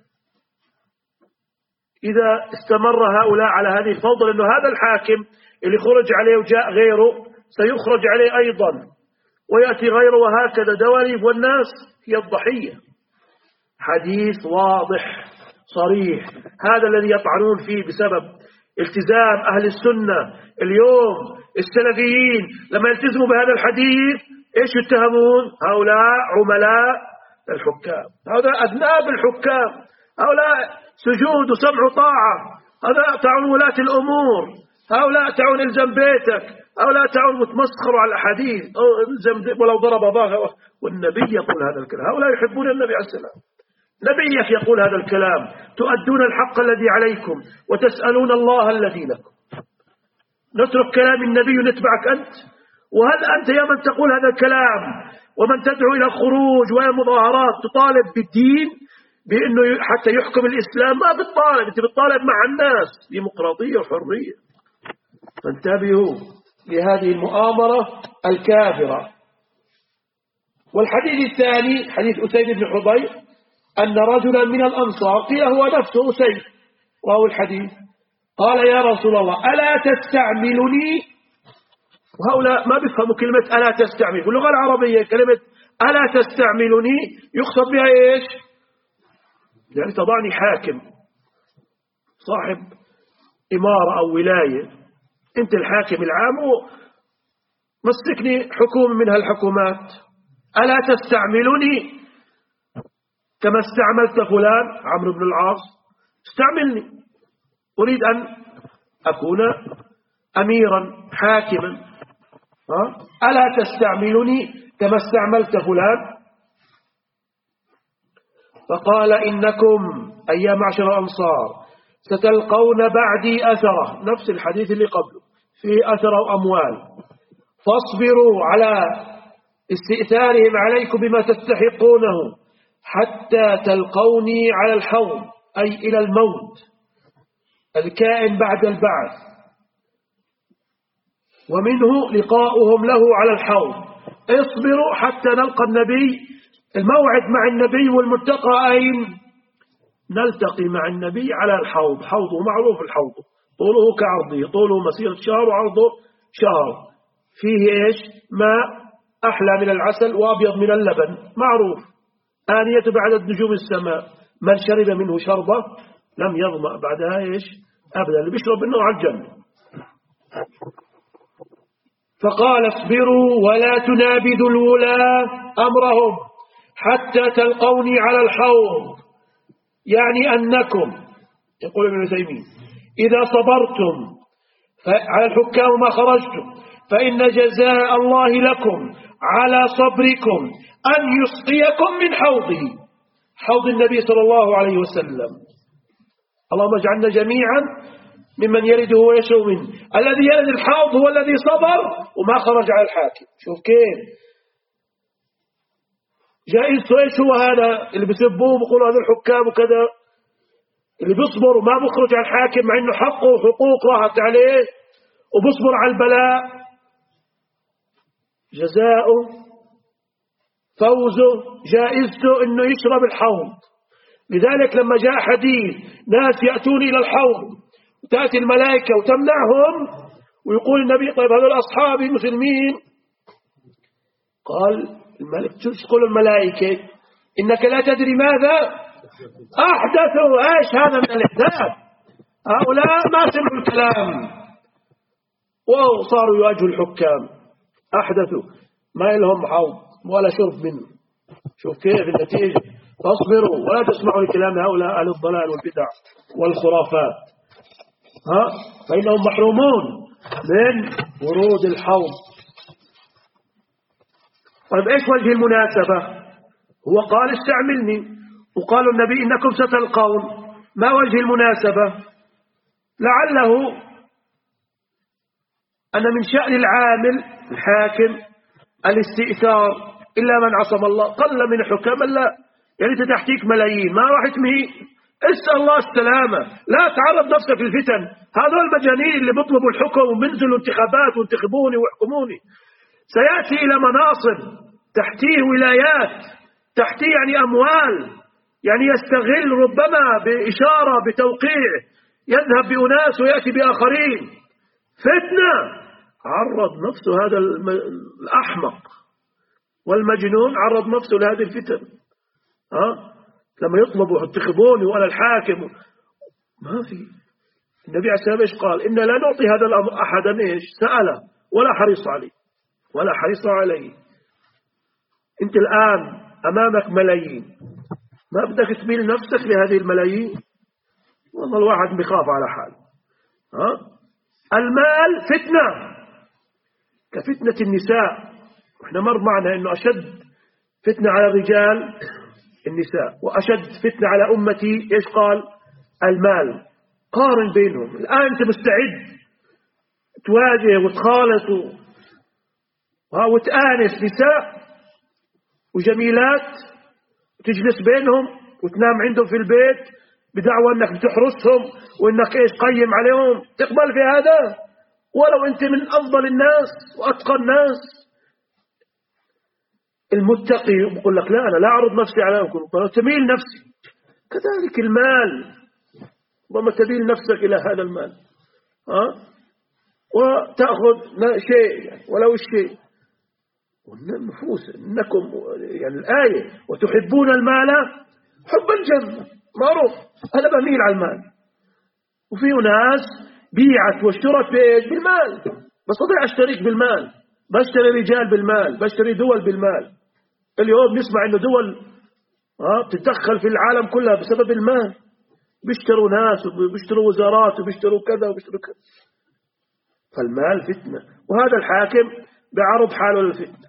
إذا استمر هؤلاء على هذه الفوضى. لأنه هذا الحاكم اللي خرج عليه وجاء غيره سيخرج عليه أيضا ويأتي غيره، وهكذا دواليب، والناس هي الضحية. حديث واضح صريح، هذا الذي يطعنون فيه بسبب التزام أهل السنة. اليوم السلفيين لما يلتزموا بهذا الحديث إيش يتهمون؟ هؤلاء عملاء الحكام، هؤلاء أذناب الحكام، هؤلاء سجود وسمع وطاعة، هؤلاء تعون ولاة الأمور، هؤلاء تعون الزم بيتك، هؤلاء تعون متمسخروا على الأحاديث ولو ضرب ظهره. والنبي يقول هذا الكلام، هؤلاء يحبون النبي عليه السلام. نبيك يقول هذا الكلام، تؤدون الحق الذي عليكم وتسألون الله الذي لكم. نترك كلام النبي ونتبعك أنت؟ وهل أنت يا من تقول هذا الكلام ومن تدعو إلى الخروج والمظاهرات تطالب بالدين بأنه حتى يحكم الإسلام؟ ما بتطالب، أنت بتطالب مع الناس ديمقراطية وحرية. فانتبهوا لهذه المؤامرة الكافرة. والحديث الثاني حديث أسيد بن حضير أن رجلا من الأنصار قيل هو نفسه أسيد، راوي الحديث قال يا رسول الله ألا تستعملني؟ وهؤلاء ما بيفهموا كلمة ألا تستعمل. باللغة العربية كلمة ألا تستعملني يقصد بها إيش؟ يعني تضعني حاكم صاحب إمارة أو ولاية، أنت الحاكم العام مسكني حكومة من هالحكومات، ألا تستعملني كما استعملت فلان عمرو بن العاص؟ استعملني، أريد أن أكون أميرا حاكما، ألا تستعملني كما استعملت فلان؟ فقال إنكم أي يا معشر الأنصار ستلقون بعدي أثرة، نفس الحديث اللي قبله في أثر وأموال، فاصبروا على استئثارهم عليكم بما تستحقونه حتى تلقوني على الحوض، أي إلى الموت الكائن بعد البعث، ومنه لقاؤهم له على الحوض. اصبروا حتى نلقى النبي، الموعد مع النبي والملتقى أين؟ نلتقي مع النبي على الحوض. حوضه معروف، الحوض طوله كعرضه، طوله مسيرة شهر وعرضه شهر، فيه إيش؟ ماء أحلى من العسل وأبيض من اللبن، معروف، آنية بعد نجوم السماء، من شرب منه شربة لم يظمأ بعدها إيش؟ أبدا، اللي بيشرب منه على الجنة. فقال اصبروا ولا تنابذوا الولاة أمرهم حتى تلقوني على الحوض، يعني أنكم، يقول ابن تيمية، إذا صبرتم على الحكام ما خرجتم فإن جزاء الله لكم على صبركم أن يسقيكم من حوضه، حوض النبي صلى الله عليه وسلم. اللهم اجعلنا جميعا ممن يرده ويشرب منه. الذي يرد الحوض هو الذي صبر وما خرج على الحاكم. شوف كيف جائزته ايش هو هذا اللي بيسبوه بيقولوا هذا الحكام وكذا، اللي بيصبر وما بيخرج على الحاكم مع انه حقه وحقوق راحت عليه وبيصبر على البلاء، جزاؤه فوزه جائزته انه يشرب الحوض. لذلك لما جاء حديث ناس يأتون إلى الحوض وتأتي الملائكة وتمنعهم، ويقول النبي طيب هذول أصحابي مسلمين، قال الملك تقول الملائكة إنك لا تدري ماذا أحدثوا، إيش هذا من الإحداث، هؤلاء ما سمعوا الكلام وصاروا يواجهوا الحكام، أحدثوا ما لهم حوض ولا شرب منه. شوف كيف النتيجة. فاصبروا ولا تسمعوا لكلام هؤلاء أهل الضلال والبدع والخرافات، فإنهم محرومون من ورود الحوض. طيب إيش وجه المناسبة؟ هو قال استعملني وقالوا النبي إنكم ستلقون، ما وجه المناسبة؟ لعله أن من شأن العامل الحاكم الاستئثار، إلا من عصم الله، قل من الحكام لا، يعني أنت تحتيك ملايين ما راح تمهي، اسأل الله السلامة، لا تعرض نفسك للفتن. هذول المجانين اللي بيطلبوا الحكم وبينزلوا انتخابات وانتخبوني واحكموني، سيأتي إلى مناصب تحتيه ولايات، تحتيه يعني أموال، يعني يستغل ربما بإشارة بتوقيع يذهب بأناس ويأتي بآخرين، فتنة. عرض نفسه هذا الأحمق والمجنون، عرض نفسه لهذه الفتن. لما يطلبوا اتخذوني وأنا الحاكم، ما في. النبي عليه السلام إيش قال؟ إن لا نعطي هذا الأمر أحدا إيش سأله ولا حريص عليه ولا حريص عليه. أنت الآن أمامك ملايين، ما بدك تميل نفسك لهذه الملايين؟ والله الواحد بيخاف على حاله. المال فتنة كفتنة النساء، وإحنا مر معنا إنه أشد فتنة على الرجال النساء، وأشد فتنة على أمتي إيش قال؟ المال. قارن بينهم. الآن أنت مستعد تواجه وتخالط وتآنس نساء وجميلات وتجلس بينهم وتنام عندهم في البيت بدعوى أنك بتحرسهم وأنك إيش قيم عليهم، تقبل في هذا؟ ولو أنت من أفضل الناس وأتقى الناس. المتقي يقول لك لا أنا لا أعرض نفسي عليكم، تميل نفسي. كذلك المال ربما تدين نفسك إلى هذا المال وتأخذ شيء يعني ولو الشيء. والنفوس إنكم يعني الآية وتحبون المال حب الجنة معروف، أنا بميل على المال. وفي ناس بيعت واشترت بالمال، بستطيع أشتريك بالمال، بشتري رجال بالمال، بشتري دول بالمال. اليوم نسمع إنه دول بتتدخل في العالم كلها بسبب المال، بيشتروا ناس وبيشتروا وزارات وبيشتروا كذا وبيشتروا كذا. فالمال فتنة، وهذا الحاكم بعرض حاله للفتنة.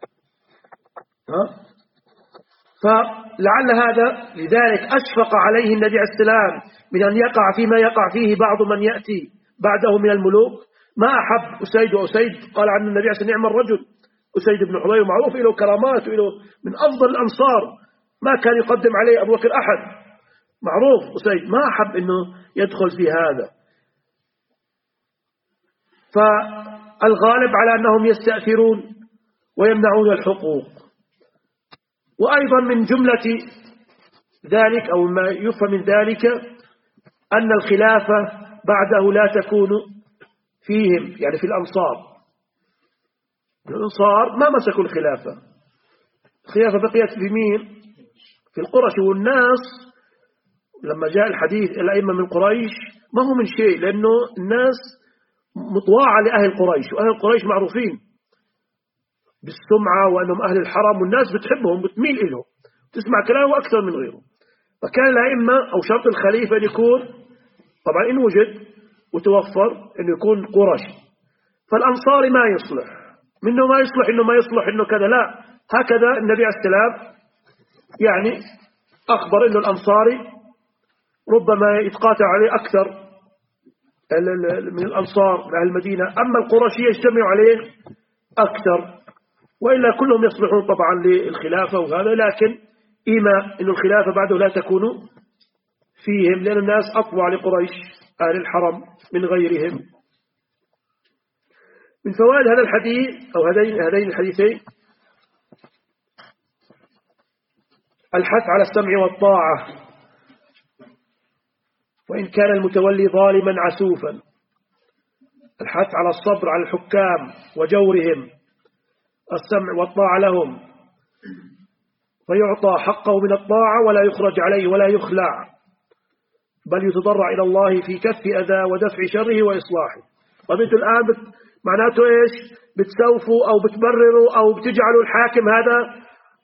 فلعل هذا لذلك أشفق عليه النبي عليه السلام من أن يقع فيما يقع فيه بعض من يأتي بعده من الملوك. ما أحب أسيد، وأسيد قال عن النبي عليه السلام نعم الرجل أسيد بن حضير، معروف له كرامات وله من أفضل الأنصار، ما كان يقدم عليه أبو بكر أحد، معروف أسيد. ما أحب أنه يدخل في هذا. فالغالب على أنهم يستأثرون ويمنعون الحقوق. وأيضا من جملة ذلك أو ما يفهم من ذلك أن الخلافة بعده لا تكون فيهم، يعني في الأنصار. الأنصار ما مسكوا الخلافة، الخلافة بقيت في مين؟ في القرش. والناس لما جاء الحديث الأئمة من قريش ما هو من شيء، لأنه الناس مطواعة لأهل قريش، وأهل قريش معروفين بالسمعة وأنهم أهل الحرم، والناس بتحبهم بتميل إلهم، تسمع كلامه أكثر من غيره. فكان الأئمة أو شرط الخليفة أن يكون طبعا إن وجد وتوفر أن يكون قرشي. فالأنصار ما يصلح منه، ما يصلح إنه ما يصلح إنه كذا، لا، هكذا النبي عليه السلام يعني أخبر إنه الأنصاري ربما يتقاطع عليه أكثر من الأنصار أهل المدينة، أما القرشي يجتمع عليه أكثر. وإلا كلهم يصلحون طبعا للخلافة وهذا، لكن إما إن الخلافة بعده لا تكون فيهم، لأن الناس أطوع لقريش أهل الحرم من غيرهم. من فوائد هذا الحديث أو هذين الحديثين الحث على السمع والطاعة، وإن كان المتولي ظالما عسوفا. الحث على الصبر على الحكام وجورهم، السمع والطاعة لهم، فيعطى حقه من الطاعة ولا يخرج عليه ولا يخلع، بل يتضرع إلى الله في كف أذى ودفع شره وإصلاحه. طب أنتوا الآن معناته إيش؟ بتسوفوا أو بتبرروا أو بتجعلوا الحاكم هذا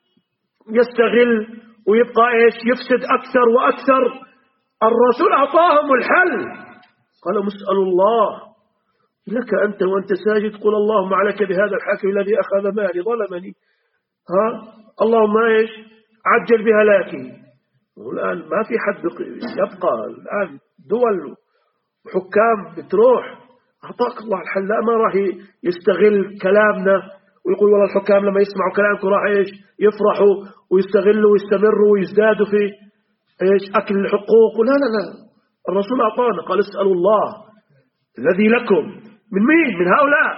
يستغل ويبقى إيش؟ يفسد أكثر وأكثر. الرسول أعطاهم الحل، قالوا مسألوا الله لك أنت وأنت ساجد، قل اللهم عليك بهذا الحاكم الذي أخذ مالي ظلمني، اللهم إيش؟ عجل بهلاكه. والآن ما في حد يبقى، الآن دول وحكام بتروح. أعطاك الله الحل، لا ما راح يستغل كلامنا ويقول والله الحكام لما يسمعوا كلامكم راح إيش؟ يفرحوا ويستغلوا ويستمروا ويزدادوا في إيش؟ أكل الحقوق. لا لا لا، الرسول أعطانا قال اسألوا الله الذي لكم من مين؟ من هؤلاء.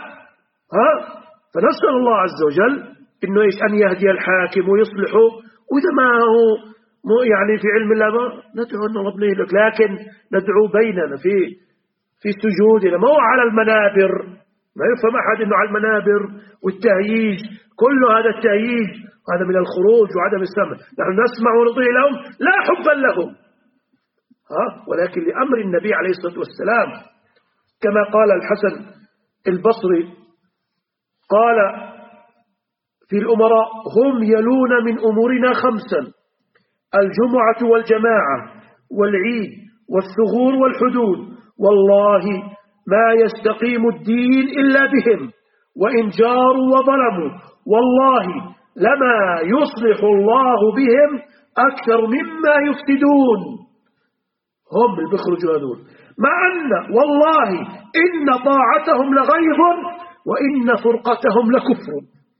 فنسأل الله عز وجل إنه إيش؟ أن يهدي الحاكم ويصلحه، وإذا ما هو يعني في علم الله ما ندعو أن ربنا يهلك، لكن ندعو بيننا في سجودنا، ما هو على المنابر. ما يفهم أحد إنه على المنابر والتهييج، كل هذا التهييج هذا من الخروج وعدم السمع. نحن نسمع ونطيع لهم لا حبا لهم، ولكن لأمر النبي عليه الصلاة والسلام، كما قال الحسن البصري قال في الأمراء هم يلون من أمورنا خمسا: الجمعة والجماعة والعيد والثغور والحدود، والله ما يستقيم الدين إلا بهم، وإن جاروا وظلموا والله لما يصلح الله بهم أكثر مما يفسدون. هم اللي بيخرجوا هذول، مع أن والله إن طاعتهم لغيظ وإن فرقتهم لكفر.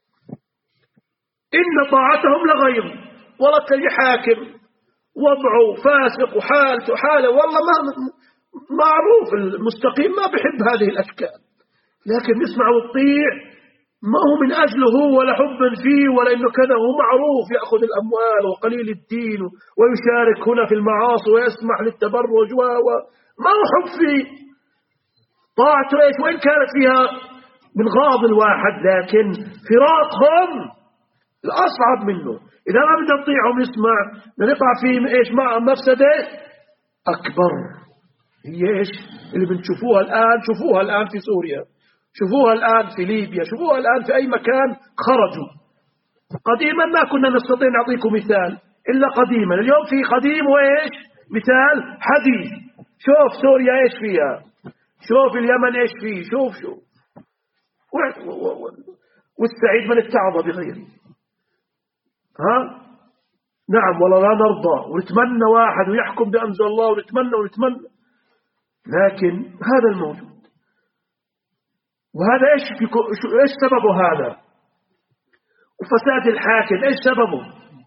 إن طاعتهم لغيظ، والله تجي حاكم وضعه فاسق وحالته حاله، والله ما معروف المستقيم ما بحب هذه الأفكار، لكن نسمع وتطيع، ما هو من أجله هو ولا حبا فيه ولا إنه كذا، هو معروف يأخذ الأموال وقليل الدين ويشارك هنا في المعاصي ويسمح للتبرج ما هو حب فيه طاعته إيش وإن كانت فيها من غاض الواحد، لكن فراقهم الأصعب منه. إذا ما بدنا نطيعهم نسمع نقع في إيش مع مفسدة أكبر. هي إيش اللي بنشوفوها الآن، شوفوها الآن في سوريا، شوفوها الآن في ليبيا، شوفوها الآن في أي مكان خرجوا. قديما ما كنا نستطيع نعطيكم مثال إلا قديما، اليوم في قديم وإيش مثال حديث. شوف سوريا إيش فيها، شوف اليمن إيش فيه، شوف والسعيد من اتعظ بغيره. نعم والله لا نرضى ونتمنى واحد ويحكم بأنزل الله ونتمنى، لكن هذا الموجود. وهذا إيش سببه هذا؟ وفساد الحاكم إيش سببه؟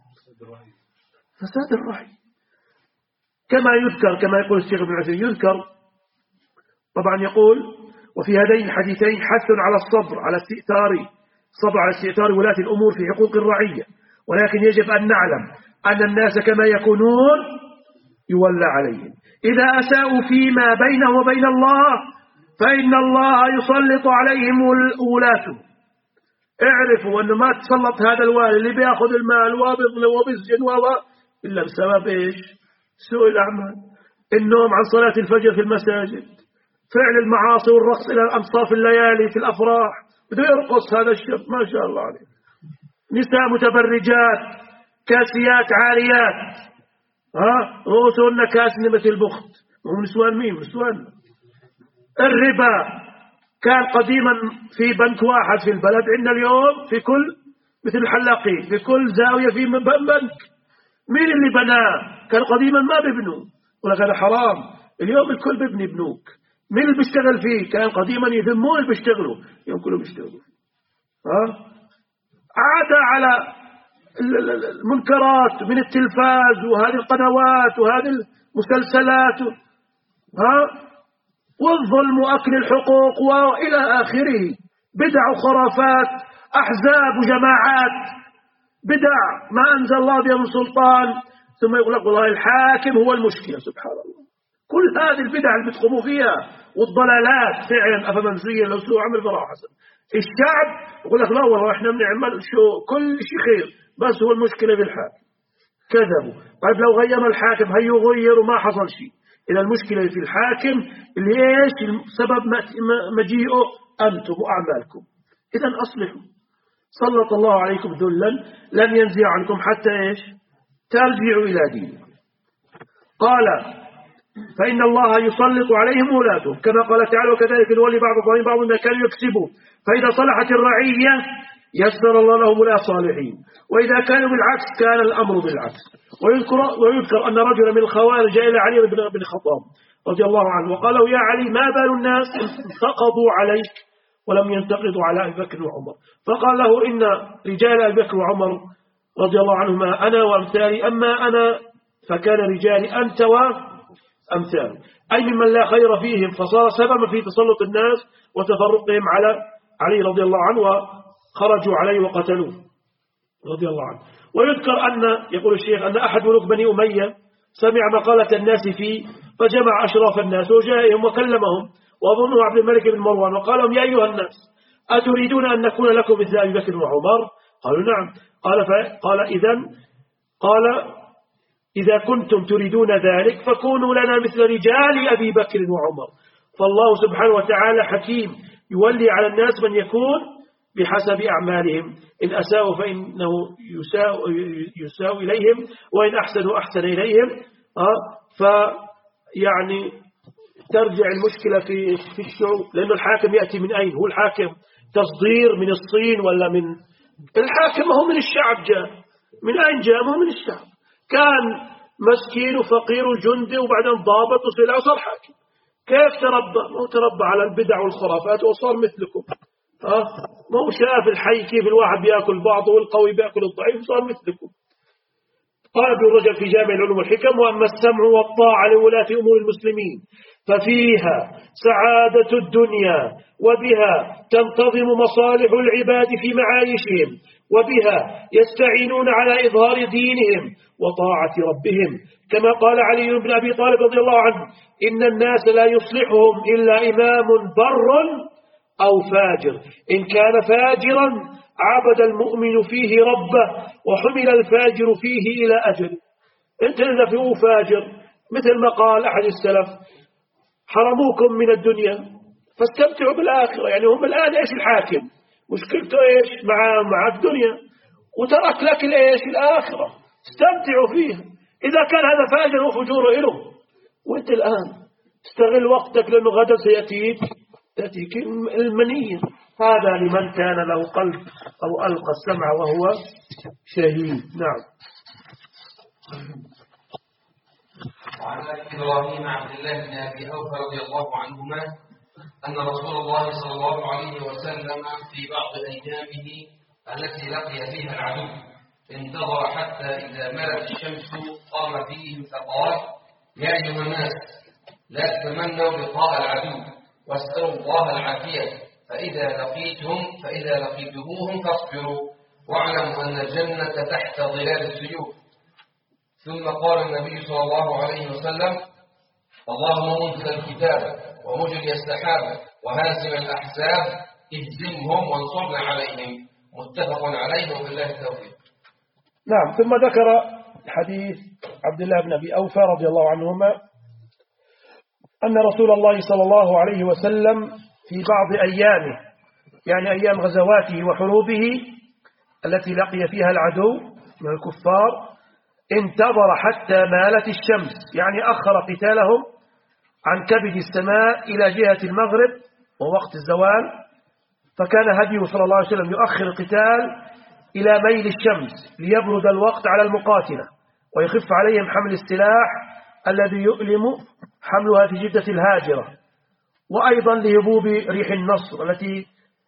فساد الرعي. كما يذكر، كما يقول الشيخ ابن عثيمين، يذكر طبعا يقول: وفي هذين الحديثين حث على الصبر على استئثار ولاة الأمور في حقوق الرعية، ولكن يجب أن نعلم أن الناس كما يكونون يولى عليهم. إذا أساءوا فيما بينه وبين الله فإن الله يسلط عليهم ولاته. اعرفوا أنه ما تسلط هذا الوالي اللي بيأخذ المال وبيسجن إلا بسبب إيش؟ سوء الأعمال، النوم عن صلاة الفجر في المساجد، فعل المعاصي والرقص إلى أنصاف الليالي في الأفراح. بده يرقص هذا الشاب ما شاء الله عليه. نساء متبرجات كاسيات عاريات، رؤوسهن كاسن مثل البخت. هم نسوان مين؟ نسوان. الربا كان قديما في بنك واحد في البلد، عندنا اليوم في كل مثل الحلاقين في كل زاوية في بنك. مين اللي بناه؟ كان قديما ما بيبنوا ولا كان حرام، اليوم الكل بيبني بنوك. مين اللي بيشتغل فيه؟ كان قديما يذمون اللي بيشتغلوا، اليوم كلهم بيشتغلوا. عاد على المنكرات من التلفاز وهذه القنوات وهذه المسلسلات والظلم وأكل الحقوق وإلى آخره. بدع وخرافات، أحزاب وجماعات، بدع ما أنزل الله بها من سلطان، ثم يقول لك والله الحاكم هو المشكلة. سبحان الله، كل هذه البدع اللي بتقوموا فيها والضلالات فعلا. أفمن زين لو سوء عمل فراح حسن. الشعب يقول لك لا والله احنا بنعمل كل شيء خير، بس هو المشكلة بالحاكم. كذبوا. طيب لو غير الحاكم هيغير وما حصل شيء. إذا المشكلة في الحاكم اللي إيش سبب مجيئه أنتم وأعمالكم. إذا أصلحوا. سلط الله عليكم ذلا لن ينزع عنكم حتى إيش ترجعوا إلى دينكم. قال: فإن الله يسلط عليهم ولاته كما قال تعالى: وكذلك نولي بعض الظالمين بعض ما كانوا يكسبون. فإذا صلحت الرعية يسر الله لهم ولاة صالحين، وإذا كانوا بالعكس كان الأمر بالعكس. ويذكر أن رجلا من الخوارج جاء إلى علي بن الخطاب رضي الله عنه وقال له: يا علي، ما بال الناس انتقضوا عليك ولم ينتقضوا على أبي بكر وعمر؟ فقال له: إن رجال أبي بكر وعمر رضي الله عنهما أنا وأمثالي، أما أنا فكان رجالي أنت وأمثالي، أي ممن لا خير فيهم، فصار سببا في تسلط الناس وتفرقهم على علي رضي الله عنه، وخرجوا عليه وقتلوه رضي الله عنه. ويذكر أن يقول الشيخ أن أحد ملوك بني أمية سمع مقالة الناس فيه فجمع أشراف الناس وجاءهم وكلمهم، وأظنه عبد الملك بن مروان، وقال لهم: يا أيها الناس، أتريدون أن نكون لكم مثل أبي بكر وعمر؟ قالوا: نعم. قال: إذا كنتم تريدون ذلك فكونوا لنا مثل رجال أبي بكر وعمر، فالله سبحانه وتعالى حكيم يولي على الناس من يكون بحسب أعمالهم، إن أساءوا فإنه يساء إليهم، وإن أحسنوا أحسن إليهم. فيعني ترجع المشكلة في الشعوب، لأن الحاكم يأتي من أين؟ هو الحاكم تصدير من الصين ولا من الحاكم؟ هو من الشعب جاء. من أين جاء؟ هو من الشعب. كان مسكين وفقير وجندي وبعدين ضابط وصار حاكم. كيف تربى؟ ما هو تربى على البدع والخرافات وصار مثلكم. ما هو شاف الحي كيف الواحد بيأكل بعضه والقوي بيأكل الضعيف وصار مثلكم. قال ابن رجب في جامع العلوم والحكم: وأما السمع والطاعة لولاة أمور المسلمين ففيها سعادة الدنيا، وبها تنتظم مصالح العباد في معايشهم، وبها يستعينون على إظهار دينهم وطاعة ربهم، كما قال علي بن أبي طالب رضي الله عنه: إن الناس لا يصلحهم إلا إمام بر أو فاجر، إن كان فاجرا عبد المؤمن فيه ربه وحمل الفاجر فيه إلى أجل. أنت إذا فيه فاجر مثل ما قال أحد السلف: حرموكم من الدنيا فاستمتعوا بالآخرة. يعني هم الآن إيش الحاكم؟ مشكلته إيش مع الدنيا، وترك لك الإيش الآخرة، استمتعوا فيها. إذا كان هذا فاجر وفجوره له، وأنت الآن استغل وقتك لأنه غدا تأتيك المنية. هذا لمن كان له قلب أو ألقى السمع وهو شهيد. نعم. وعن إبراهيم عبد الله بن أبي أوفى رضي الله عنهما أن رسول الله صلى الله عليه وسلم في بعض أيامه التي لقي فيها العدو انتظر حتى إذا ملت الشمس قام فيهم فقال: يا أيها الناس، لا تتمنوا لقاء العدو واسألوا الله العافية، فإذا لقيتموهم فاصبروا واعلموا أن الجنة تحت ظلال السيوف. ثم قال النبي صلى الله عليه وسلم: اللهم منزل الكتاب ومجري السحاب وهازم الأحزاب اهزمهم وانصرنا عليهم. متفق عليه وبالله التوفيق. نعم. ثم ذكر حديث عبد الله بن أبي أوفى رضي الله عنهما أن رسول الله صلى الله عليه وسلم في بعض أيامه، يعني أيام غزواته وحروبه التي لقي فيها العدو من الكفار، انتظر حتى مالت الشمس، يعني أخر قتالهم عن كبد السماء إلى جهة المغرب ووقت الزوال. فكان هديه صلى الله عليه وسلم يؤخر القتال إلى ميل الشمس ليبرد الوقت على المقاتلة ويخف عليهم حمل السلاح الذي يؤلم حملها في جدة الهاجرة، وأيضا لهبوب ريح النصر التي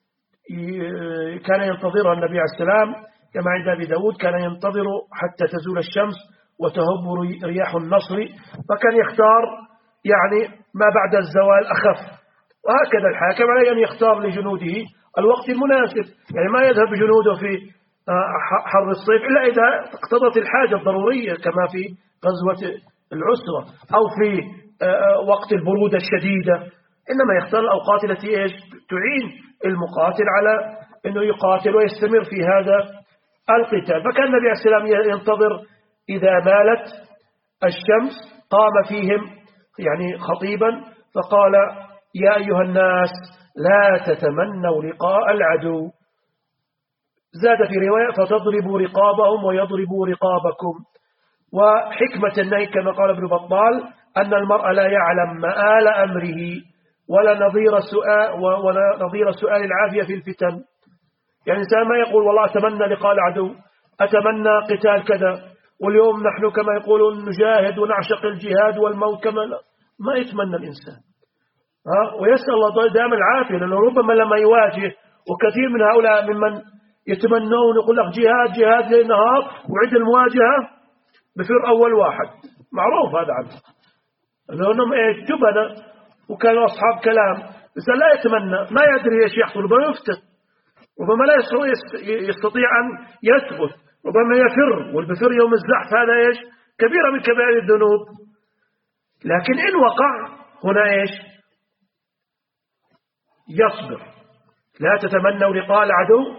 كان ينتظرها النبي عليه السلام، كما عند أبي داود كان ينتظر حتى تزول الشمس وتهب رياح النصر، فكان يختار يعني ما بعد الزوال أخف. وهكذا الحاكم عليه أن يختار لجنوده الوقت المناسب، يعني ما يذهب جنوده في حر الصيف إلا إذا اقتضت الحاجة الضرورية كما في غزوة العسرة أو في وقت البرودة الشديدة، إنما يختار الأوقات التي تعين المقاتل على أنه يقاتل ويستمر في هذا القتال. فكان النبي عليه السلام ينتظر إذا مالت الشمس قام فيهم يعني خطيبا فقال: يا أيها الناس، لا تتمنوا لقاء العدو. زاد في رواية: فتضربوا رقابهم ويضربوا رقابكم. وحكمة النهي كما قال ابن بطال أن المرء لا يعلم مآل أمره ولا نظير سؤال العافية في الفتن. يعني الإنسان ما يقول والله أتمنى لقاء العدو، أتمنى قتال كذا، واليوم نحن كما يقولون نجاهد ونعشق الجهاد والموت، كما ما يتمنى الإنسان. ويسأل الله دائما العافية، لأنه ربما لما يواجه، وكثير من هؤلاء ممن يتمنون يقول لك جهاد جهاد ليل نهار، وعند المواجهة بفر أول واحد، معروف هذا عنه لأنهم جبنة وكانوا أصحاب كلام، بس لا يتمنى، ما يدري ايش يحصل، ربما يفتن، ربما لا يستطيع أن يثبت، ربما يفر، والبفر يوم الزحف هذا ايش كبيرة من كبائر الذنوب. لكن إن وقع هنا ايش يصبر. لا تتمنوا لقاء العدو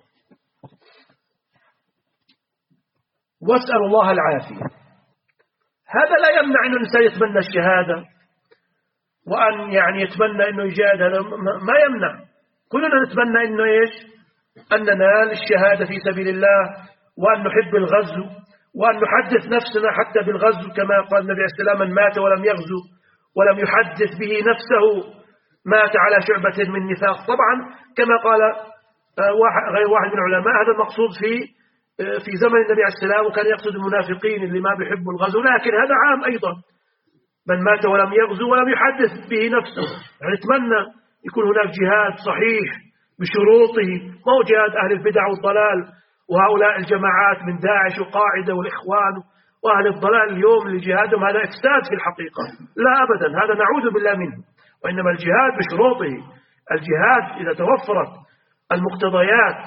واسألوا الله العافية. هذا لا يمنع أن الإنسان يتمنى الشهادة وأن يعني يتمنى أنه يجاهد، هذا ما يمنع، كلنا نتمنى أنه إيش أن ننال الشهادة في سبيل الله، وأن نحب الغزو، وأن نحدث نفسنا حتى بالغزو، كما قال النبي عليه السلام: من مات ولم يغزو ولم يحدث به نفسه مات على شعبة من نفاق. طبعا كما قال غير واحد من العلماء هذا المقصود في زمن النبي عليه السلام، وكان يقصد المنافقين اللي ما بيحبوا الغزو، لكن هذا عام أيضا، من مات ولم يغزو ولم يحدث به نفسه، يعني نتمنى يكون هناك جهاد صحيح بشروطه، ما هو جهاد أهل البدع والضلال وهؤلاء الجماعات من داعش وقاعدة والإخوان وأهل الضلال اليوم اللي جهادهم هذا إفساد في الحقيقة، لا أبدا، هذا نعوذ بالله منه. وإنما الجهاد بشروطه، الجهاد إذا توفرت المقتضيات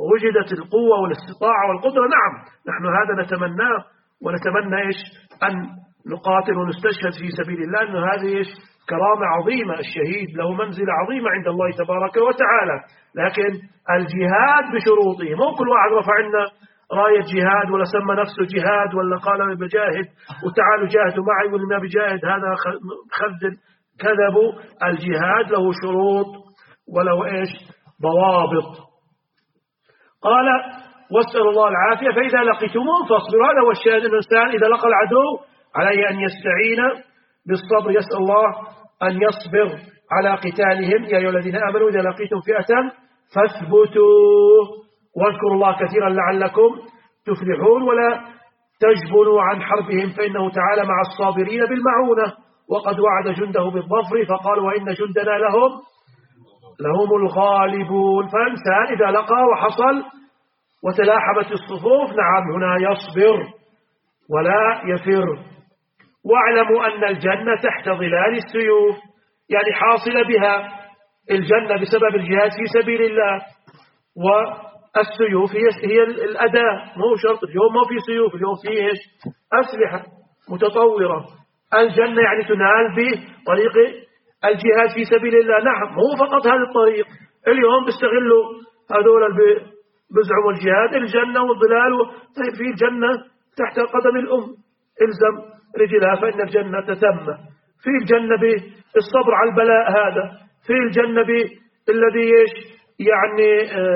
ووجدت القوة والاستطاعة والقدرة، نعم نحن هذا نتمناه، ونتمنى إيش أن نقاتل ونستشهد في سبيل الله، أنه هذه إيش كرامة عظيمة، الشهيد له منزلة عظيمة عند الله تبارك وتعالى. لكن الجهاد بشروطه، مو كل واحد رفع لنا راية جهاد ولا سمى نفسه جهاد ولا قال أنا بجاهد وتعالوا جاهدوا معي ولا ما بجاهد، هذا خذل، كذبوا. الجهاد له شروط وله إيش ضوابط. قال واسأل الله العافية فإذا لقيتموهم فاصبروا. هذا هو الشاهد، الإنسان إذا لقى العدو عليه أن يستعين بالصبر، يسأل الله أن يصبر على قتالهم. يا أيها الذين آمنوا إذا لقيتم فئة فاثبتوا واذكروا الله كثيرا لعلكم تفلحون ولا تجبنوا عن حربهم فإنه تعالى مع الصابرين بالمعونة وقد وعد جنده بالظفر فقال وإن جندنا لهم الغالبون. فالإنسان إذا لقى وحصل وتلاحمت الصفوف، نعم هنا يصبر ولا يفر. واعلموا أن الجنة تحت ظلال السيوف، يعني حاصل بها الجنة بسبب الجهاد في سبيل الله، والسيوف هي الأداة، مو شرط. اليوم ما في سيوف، اليوم في إيش أسلحة متطورة. الجنة يعني تنال بطريق الجهاد في سبيل الله. نعم مو فقط هذا الطريق، اليوم بيستغلوا هذول بزعموا الجهاد الجنة والظلال. طيب في الجنة تحت قدم الأم، الزم رجلها فإن الجنة تتم. في الجنة بالصبر على البلاء هذا، في الجنة الذي يعني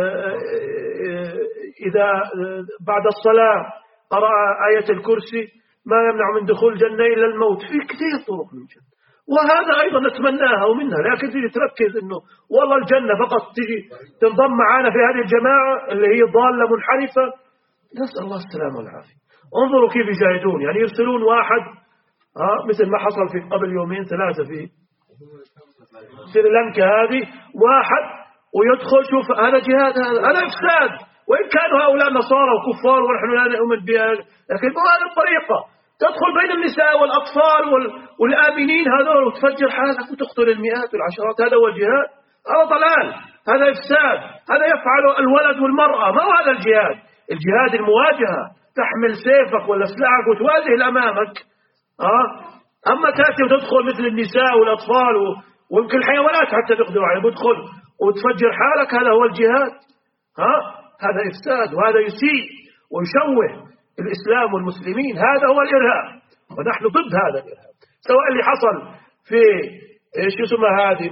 إذا بعد الصلاة قرأ آية الكرسي ما يمنع من دخول الجنة إلا الموت. في كثير طرق من الجنة، وهذا أيضا نتمناها ومنها. لكن تيجي تركز إنه والله الجنة فقط تيجي تنضم معنا في هذه الجماعة اللي هي ضالة منحرفة. نسأل الله السلامة والعافية. انظروا كيف يجاهدون، يعني يرسلون واحد مثل ما حصل في قبل يومين ثلاثة في سريلانكا، هذه واحد ويدخل. شوف هذا جهاد، هذا إفساد. وإن كانوا هؤلاء نصارى وكفار ونحن لا نؤمن بها، لكن بهذه الطريقة تدخل بين النساء والأطفال والآمنين هذول وتفجر حالك وتقتل المئات والعشرات. هذا هو الجهاد؟ هذا ضلال، هذا إفساد، هذا يفعل الولد والمرأة. ما هو هذا الجهاد؟ الجهاد المواجهة، تحمل سيفك ولا سلاحك وتواجه الأمامك. أما تأتي وتدخل مثل النساء والأطفال ويمكن الحيوانات حتى تقدر عليه، تدخل وتفجر حالك، هذا هو الجهاد؟ هذا إفساد، وهذا يسيء ويشوه الإسلام والمسلمين. هذا هو الإرهاب، ونحن ضد هذا الإرهاب. سواء اللي حصل في إيش اسمه هذه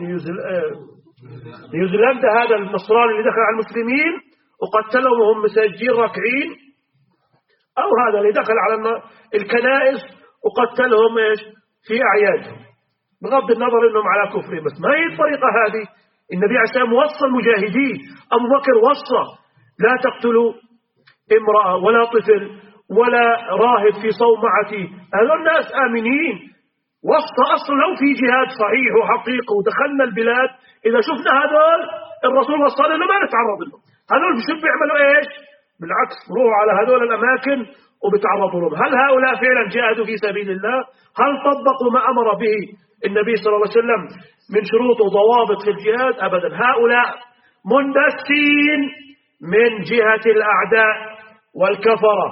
نيوزيلندا، هذا النصراني اللي دخل على المسلمين وقتلهم وهم مساجين راكعين، أو هذا اللي دخل على الكنائس وقتلهم إيش في أعيادهم، بغض النظر إنهم على كفر. بس ما هي الطريقة هذه. النبي عليه السلام وصى المجاهدين، أبو بكر وصى لا تقتلوا امرأة ولا طفل ولا راهب في صومعتي، هذول الناس آمنين. وصى أصلا لو في جهاد صحيح وحقيقي ودخلنا البلاد، إذا شفنا هذول الرسول وصى لنا ما نتعرض لهم. هذول بشو بيعملوا إيش؟ بالعكس بروحوا على هذول الأماكن وبتعرضوا لهم. هل هؤلاء فعلا جاهدوا في سبيل الله؟ هل طبقوا ما أمر به النبي صلى الله عليه وسلم من شروط وضوابط في الجهاد؟ أبدا. هؤلاء مندسين من جهة الأعداء والكفرة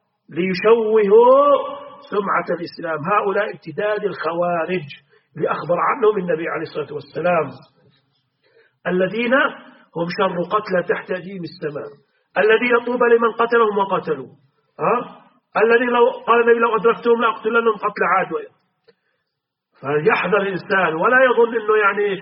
ليشوهوا سمعة الإسلام. هؤلاء امتداد الخوارج اللي أخبر عنهم النبي عليه الصلاة والسلام، الذين هم شر قتلى تحت أديم السماء، الذين طوبى لمن قتلهم وقتلوا. الذين قال النبي لو أدركتهم لأقتلنهم قتل عاد. فيحذر الإنسان ولا يظن إنه يعني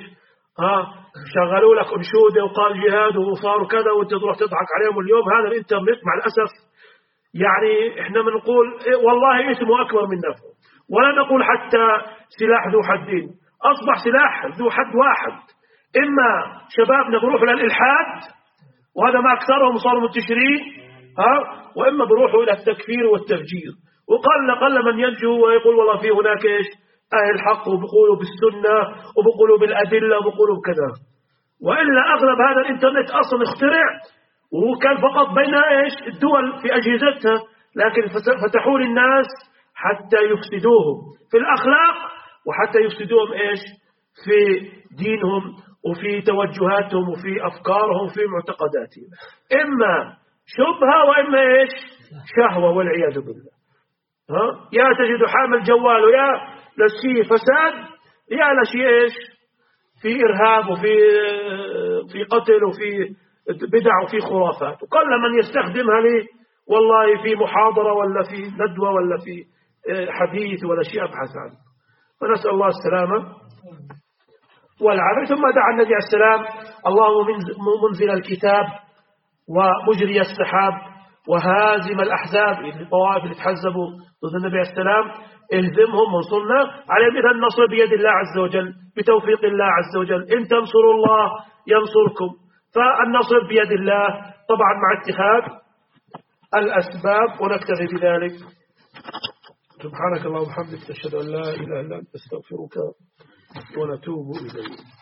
شغلوا لك أنشودة وقال جهاد وصاروا كذا وانت تروح تضحك عليهم. اليوم هذا الإنترنت مع الأسف يعني إحنا بنقول والله اسمه أكبر من نفعه، ولا نقول حتى سلاح ذو حدين. أصبح سلاح ذو حد واحد، إما شبابنا بروحوا للإلحاد وهذا ما أكثرهم صاروا منتشرين، وإما بروحوا إلى التكفير والتفجير. وقل من ينجو ويقول والله في هناك إيش أهل الحق وبقولوا بالسنة وبقولوا بالأدلة وبقولوا بكذا. وإلا أغلب هذا الإنترنت أصلا اخترع وكان فقط بين إيش الدول في أجهزتها، لكن فتحوا للناس حتى يفسدوهم في الأخلاق وحتى يفسدوهم إيش في دينهم وفي توجهاتهم وفي أفكارهم وفي معتقداتهم، إما شبهة وإما إيش شهوة والعياذ بالله. يا تجد حامل جوال ويا لشي فساد يا لشي إيش في إرهاب وفي قتل وفي بدع وفي خرافات، وقل من يستخدمها لي والله في محاضرة ولا في ندوة ولا في حديث ولا شيء أبحث عنه. فنسأل الله السلامة والعافية. ثم دعا النبي عليه السلام: اللهم منزل الكتاب ومجري السحاب وهازم الأحزاب، الطوائف اللي تحزبوا ضد النبي عليه السلام اهزمهم وانصرنا عليهم. إذا النصر بيد الله عز وجل بتوفيق الله عز وجل، إن تنصروا الله ينصركم. فالنصر بيد الله طبعا مع اتخاذ الأسباب. ونكتفي بذلك. سبحانك اللهم وبحمدك، أشهد أن لا إله إلا أنت، أستغفرك ونتوب إليك.